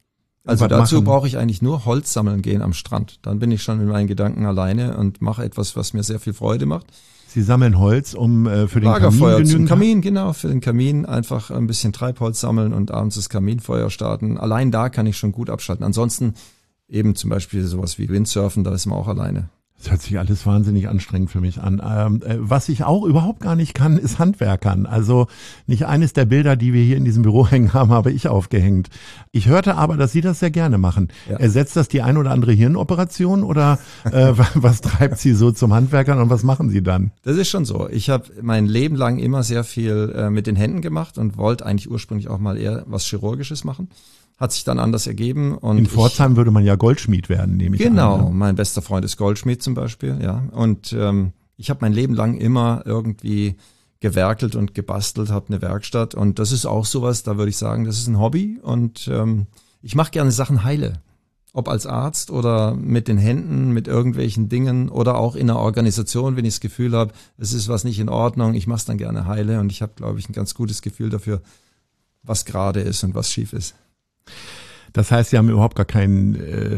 Also dazu brauche ich eigentlich nur Holz sammeln gehen am Strand. Dann bin ich schon mit meinen Gedanken alleine und mache etwas, was mir sehr viel Freude macht. Sie sammeln Holz, um für den Lagerfeuer Kamin genügend... Kamin, genau, für den Kamin einfach ein bisschen Treibholz sammeln und abends das Kaminfeuer starten. Allein da kann ich schon gut abschalten. Ansonsten eben zum Beispiel sowas wie Windsurfen, da ist man auch alleine. Das hört sich alles wahnsinnig anstrengend für mich an. Was ich auch überhaupt gar nicht kann, ist Handwerkern. Also nicht eines der Bilder, die wir hier in diesem Büro hängen haben, habe ich aufgehängt. Ich hörte aber, dass Sie das sehr gerne machen. Ja. Ersetzt das die ein oder andere Hirnoperation oder was treibt Sie so zum Handwerkern und was machen Sie dann? Das ist schon so. Ich habe mein Leben lang immer sehr viel mit den Händen gemacht und wollte eigentlich ursprünglich auch mal eher was Chirurgisches machen. Hat sich dann anders ergeben. Und in Pforzheim würde man ja Goldschmied werden, nehme ich an. Genau, mein bester Freund ist Goldschmied zum Beispiel, ja. Und ich habe mein Leben lang immer irgendwie gewerkelt und gebastelt, habe eine Werkstatt. Und das ist auch sowas, da würde ich sagen, das ist ein Hobby. Und ich mache gerne Sachen heile. Ob als Arzt oder mit den Händen, mit irgendwelchen Dingen oder auch in einer Organisation, wenn ich das Gefühl habe, es ist was nicht in Ordnung, ich mache es dann gerne heile. Und ich habe, glaube ich, ein ganz gutes Gefühl dafür, was gerade ist und was schief ist. Das heißt, Sie haben überhaupt gar kein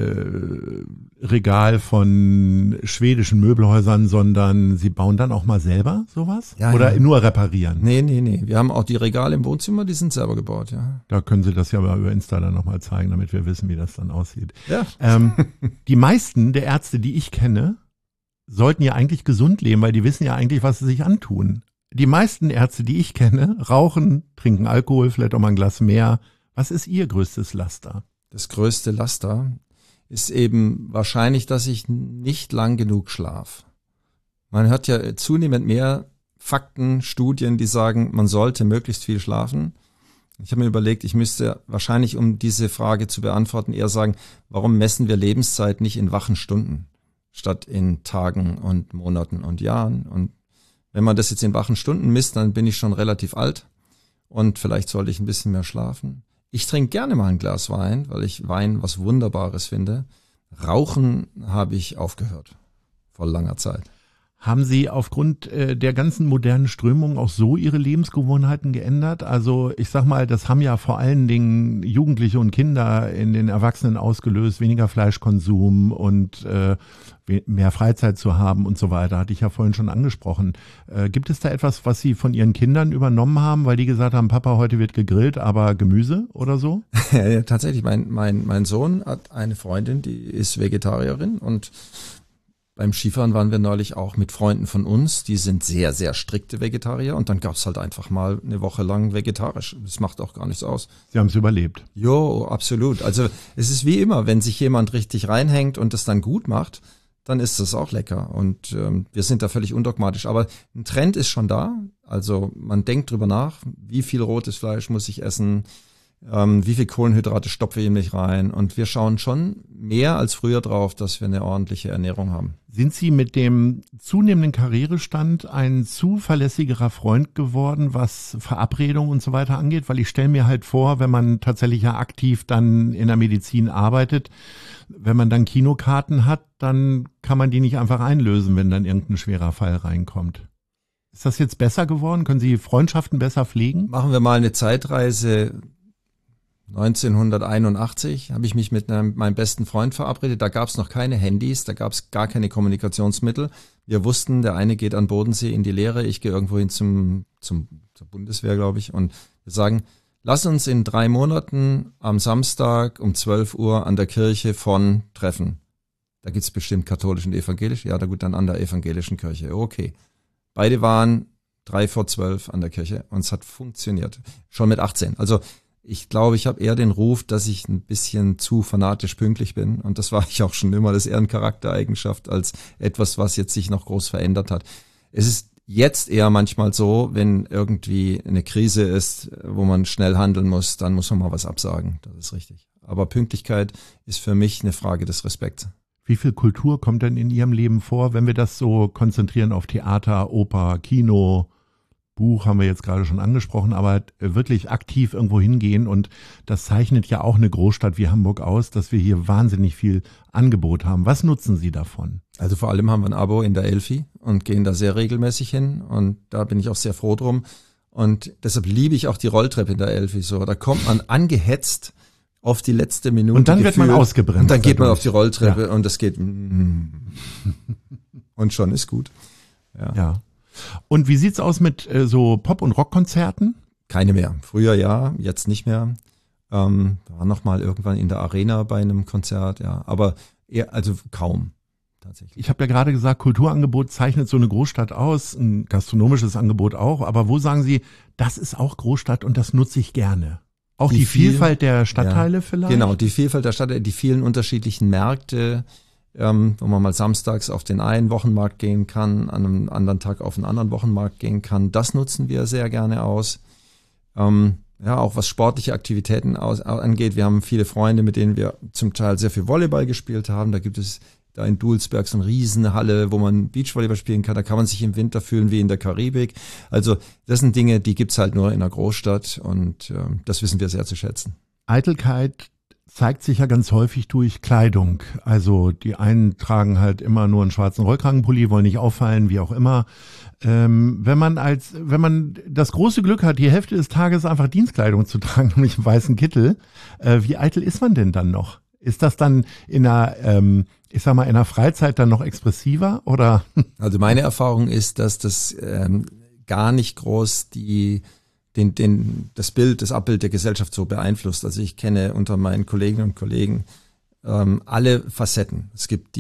Regal von schwedischen Möbelhäusern, sondern Sie bauen dann auch mal selber sowas? Ja, oder ja. Nur reparieren? Nee. Wir haben auch die Regale im Wohnzimmer, die sind selber gebaut, ja. Da können Sie das ja mal über Insta dann nochmal zeigen, damit wir wissen, wie das dann aussieht. Ja. Die meisten der Ärzte, die ich kenne, sollten ja eigentlich gesund leben, weil die wissen ja eigentlich, was sie sich antun. Die meisten Ärzte, die ich kenne, rauchen, trinken Alkohol, vielleicht auch mal ein Glas mehr. Was ist Ihr größtes Laster? Das größte Laster ist eben wahrscheinlich, dass ich nicht lang genug schlafe. Man hört ja zunehmend mehr Fakten, Studien, die sagen, man sollte möglichst viel schlafen. Ich habe mir überlegt, ich müsste wahrscheinlich, um diese Frage zu beantworten, eher sagen, warum messen wir Lebenszeit nicht in wachen Stunden statt in Tagen und Monaten und Jahren? Und wenn man das jetzt in wachen Stunden misst, dann bin ich schon relativ alt und vielleicht sollte ich ein bisschen mehr schlafen. Ich trinke gerne mal ein Glas Wein, weil ich Wein was Wunderbares finde. Rauchen habe ich aufgehört, vor langer Zeit. Haben Sie aufgrund der ganzen modernen Strömungen auch so Ihre Lebensgewohnheiten geändert? Also ich sag mal, das haben ja vor allen Dingen Jugendliche und Kinder in den Erwachsenen ausgelöst, weniger Fleischkonsum und mehr Freizeit zu haben und so weiter, hatte ich ja vorhin schon angesprochen. Gibt es da etwas, was Sie von Ihren Kindern übernommen haben, weil die gesagt haben, Papa, heute wird gegrillt, aber Gemüse oder so? Ja, tatsächlich, mein Sohn hat eine Freundin, die ist Vegetarierin und beim Skifahren waren wir neulich auch mit Freunden von uns, die sind sehr, sehr strikte Vegetarier und dann gab's halt einfach mal eine Woche lang vegetarisch. Das macht auch gar nichts aus. Sie haben es überlebt. Jo, absolut. Also es ist wie immer, wenn sich jemand richtig reinhängt und das dann gut macht, dann ist das auch lecker und wir sind da völlig undogmatisch. Aber ein Trend ist schon da. Also man denkt drüber nach, wie viel rotes Fleisch muss ich essen, wie viel Kohlenhydrate stopfe ich in mich rein und wir schauen schon mehr als früher drauf, dass wir eine ordentliche Ernährung haben. Sind Sie mit dem zunehmenden Karrierestand ein zuverlässigerer Freund geworden, was Verabredungen und so weiter angeht? Weil ich stelle mir halt vor, wenn man tatsächlich ja aktiv dann in der Medizin arbeitet, wenn man dann Kinokarten hat, dann kann man die nicht einfach einlösen, wenn dann irgendein schwerer Fall reinkommt. Ist das jetzt besser geworden? Können Sie Freundschaften besser pflegen? Machen wir mal eine Zeitreise. 1981 habe ich mich mit meinem besten Freund verabredet. Da gab es noch keine Handys, da gab es gar keine Kommunikationsmittel. Wir wussten, der eine geht an Bodensee in die Lehre, ich gehe irgendwo hin zur Bundeswehr, glaube ich. Und wir sagen, lass uns in 3 Monaten am Samstag um 12 Uhr an der Kirche von treffen. Da gibt's bestimmt katholisch und evangelisch. Ja, gut, dann an der evangelischen Kirche. Okay. Beide waren 11:45 an der Kirche und es hat funktioniert. Schon mit 18. Also ich glaube, ich habe eher den Ruf, dass ich ein bisschen zu fanatisch pünktlich bin. Und das war ich auch schon immer. Das ist eher eine Charaktereigenschaft als etwas, was jetzt sich noch groß verändert hat. Es ist jetzt eher manchmal so, wenn irgendwie eine Krise ist, wo man schnell handeln muss, dann muss man mal was absagen. Das ist richtig. Aber Pünktlichkeit ist für mich eine Frage des Respekts. Wie viel Kultur kommt denn in Ihrem Leben vor, wenn wir das so konzentrieren auf Theater, Oper, Kino, Buch haben wir jetzt gerade schon angesprochen, aber wirklich aktiv irgendwo hingehen und das zeichnet ja auch eine Großstadt wie Hamburg aus, dass wir hier wahnsinnig viel Angebot haben. Was nutzen Sie davon? Also vor allem haben wir ein Abo in der Elfi und gehen da sehr regelmäßig hin und da bin ich auch sehr froh drum und deshalb liebe ich auch die Rolltreppe in der Elfi so. Da kommt man angehetzt auf die letzte Minute. Und dann wird man ausgebremst. Und dann geht man auf die Rolltreppe und das geht und schon ist gut. Ja. Und wie sieht's aus mit so Pop- und Rockkonzerten? Keine mehr. Früher ja, jetzt nicht mehr. War noch mal irgendwann in der Arena bei einem Konzert, ja. Aber eher, also kaum. Tatsächlich. Ich habe ja gerade gesagt, Kulturangebot zeichnet so eine Großstadt aus, ein gastronomisches Angebot auch. Aber wo sagen Sie, das ist auch Großstadt und das nutze ich gerne? Auch die Vielfalt der Stadtteile vielleicht? Genau, die Vielfalt der Stadtteile, die vielen unterschiedlichen Märkte, wo man mal samstags auf den einen Wochenmarkt gehen kann, an einem anderen Tag auf einen anderen Wochenmarkt gehen kann. Das nutzen wir sehr gerne aus. Auch was sportliche Aktivitäten angeht. Wir haben viele Freunde, mit denen wir zum Teil sehr viel Volleyball gespielt haben. Da gibt es da in Dulsberg so eine Riesenhalle, wo man Beachvolleyball spielen kann. Da kann man sich im Winter fühlen wie in der Karibik. Also das sind Dinge, die gibt's halt nur in einer Großstadt und das wissen wir sehr zu schätzen. Eitelkeit zeigt sich ja ganz häufig durch Kleidung. Also die einen tragen halt immer nur einen schwarzen Rollkragenpulli, wollen nicht auffallen, wie auch immer. Wenn man das große Glück hat, die Hälfte des Tages einfach Dienstkleidung zu tragen, nämlich einen weißen Kittel, wie eitel ist man denn dann noch? Ist das dann in einer Freizeit dann noch expressiver oder? Also meine Erfahrung ist, dass das gar nicht groß das Abbild der Gesellschaft so beeinflusst. Also ich kenne unter meinen Kolleginnen und Kollegen alle Facetten. Es gibt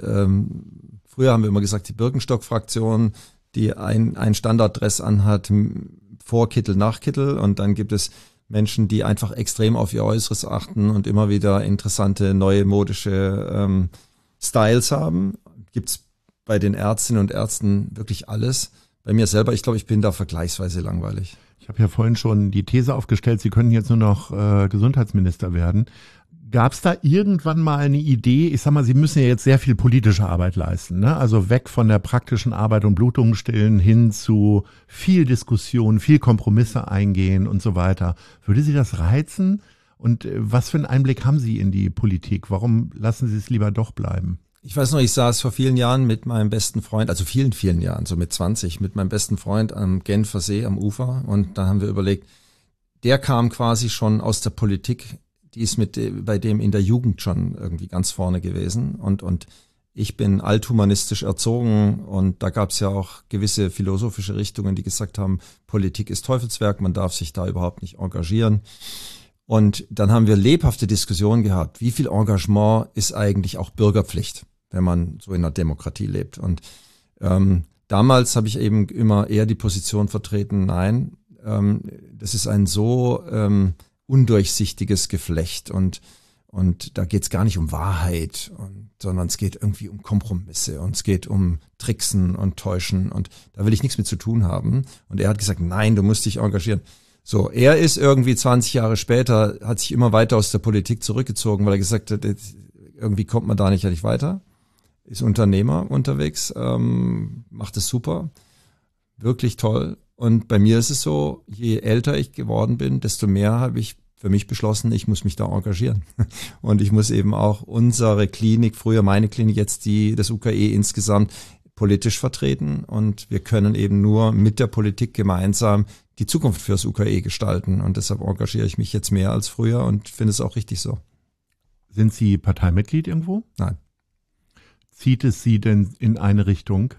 früher haben wir immer gesagt, die Birkenstock-Fraktion, die ein Standarddress anhat, vor Kittel, nach Kittel, und dann gibt es Menschen, die einfach extrem auf ihr Äußeres achten und immer wieder interessante, neue modische Styles haben. Gibt's bei den Ärztinnen und Ärzten wirklich alles. Bei mir selber, ich glaube, ich bin da vergleichsweise langweilig. Ich habe ja vorhin schon die These aufgestellt, Sie können jetzt nur noch Gesundheitsminister werden. Gab es da irgendwann mal eine Idee? Ich sag mal, Sie müssen ja jetzt sehr viel politische Arbeit leisten, ne? Also weg von der praktischen Arbeit und Blutungen stillen hin zu viel Diskussion, viel Kompromisse eingehen und so weiter. Würde Sie das reizen? Und was für einen Einblick haben Sie in die Politik? Warum lassen Sie es lieber doch bleiben? Ich weiß noch, ich saß vor vielen Jahren mit meinem besten Freund, also vielen Jahren, so mit 20, mit meinem besten Freund am Genfer See am Ufer, und da haben wir überlegt, der kam quasi schon aus der Politik, die ist bei dem in der Jugend schon irgendwie ganz vorne gewesen, und ich bin althumanistisch erzogen, und da gab es ja auch gewisse philosophische Richtungen, die gesagt haben, Politik ist Teufelswerk, man darf sich da überhaupt nicht engagieren. Und dann haben wir lebhafte Diskussionen gehabt, wie viel Engagement ist eigentlich auch Bürgerpflicht, wenn man so in einer Demokratie lebt. Und damals habe ich eben immer eher die Position vertreten, nein, das ist ein so undurchsichtiges Geflecht, und da geht es gar nicht um Wahrheit, sondern es geht irgendwie um Kompromisse und es geht um Tricksen und Täuschen, und da will ich nichts mit zu tun haben. Und er hat gesagt, nein, du musst dich engagieren. So, er ist irgendwie 20 Jahre später, hat sich immer weiter aus der Politik zurückgezogen, weil er gesagt hat, irgendwie kommt man da nicht weiter. Ist Unternehmer unterwegs, macht es super, wirklich toll. Und bei mir ist es so, je älter ich geworden bin, desto mehr habe ich für mich beschlossen, ich muss mich da engagieren. Und ich muss eben auch unsere Klinik, früher meine Klinik, jetzt das UKE insgesamt politisch vertreten. Und wir können eben nur mit der Politik gemeinsam die Zukunft fürs UKE gestalten. Und deshalb engagiere ich mich jetzt mehr als früher und finde es auch richtig so. Sind Sie Parteimitglied irgendwo? Nein. Zieht es Sie denn in eine Richtung?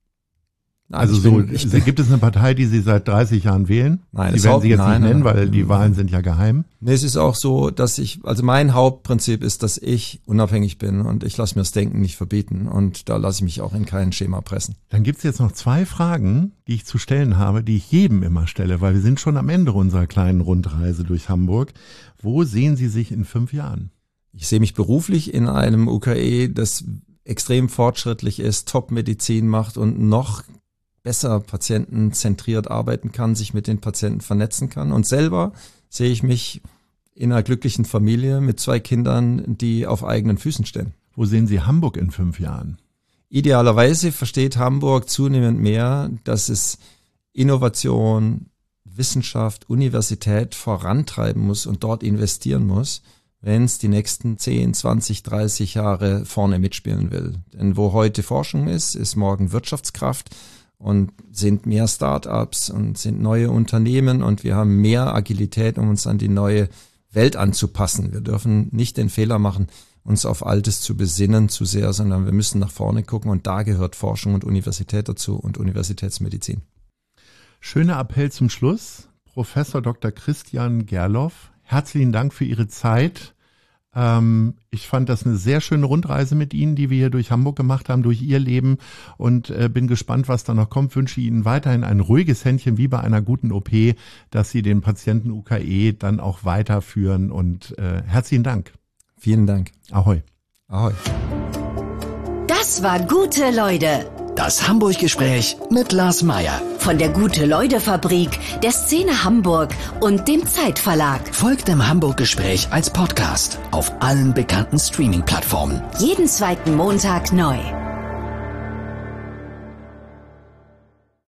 Nein, also gibt es eine Partei, die Sie seit 30 Jahren wählen? Nein, Sie werden sie jetzt nicht nennen, weil die Wahlen sind ja geheim. Nee, es ist auch so, dass mein Hauptprinzip ist, dass ich unabhängig bin, und ich lasse mir das Denken nicht verbieten, und da lasse ich mich auch in kein Schema pressen. Dann gibt es jetzt noch 2 Fragen, die ich zu stellen habe, die ich jedem immer stelle, weil wir sind schon am Ende unserer kleinen Rundreise durch Hamburg. Wo sehen Sie sich in 5 Jahren? Ich sehe mich beruflich in einem UKE, das extrem fortschrittlich ist, Top-Medizin macht und noch besser patientenzentriert arbeiten kann, sich mit den Patienten vernetzen kann. Und selber sehe ich mich in einer glücklichen Familie mit 2 Kindern, die auf eigenen Füßen stehen. Wo sehen Sie Hamburg in 5 Jahren? Idealerweise versteht Hamburg zunehmend mehr, dass es Innovation, Wissenschaft, Universität vorantreiben muss und dort investieren muss, wenn es die nächsten 10, 20, 30 Jahre vorne mitspielen will. Denn wo heute Forschung ist morgen Wirtschaftskraft. Und sind mehr Start-ups und sind neue Unternehmen, und wir haben mehr Agilität, um uns an die neue Welt anzupassen. Wir dürfen nicht den Fehler machen, uns auf Altes zu besinnen zu sehr, sondern wir müssen nach vorne gucken und da gehört Forschung und Universität dazu und Universitätsmedizin. Schöner Appell zum Schluss. Professor Dr. Christian Gerloff, herzlichen Dank für Ihre Zeit. Ich fand das eine sehr schöne Rundreise mit Ihnen, die wir hier durch Hamburg gemacht haben, durch Ihr Leben und bin gespannt, was da noch kommt. Wünsche Ihnen weiterhin ein ruhiges Händchen wie bei einer guten OP, dass Sie den Patienten UKE dann auch weiterführen und herzlichen Dank. Vielen Dank. Ahoi. Ahoi. Das war Gute Leute. Das Hamburg-Gespräch mit Lars Meier. Von der Gute-Leute-Fabrik, der Szene Hamburg und dem Zeitverlag. Folgt dem Hamburg-Gespräch als Podcast auf allen bekannten Streaming-Plattformen. Jeden zweiten Montag neu.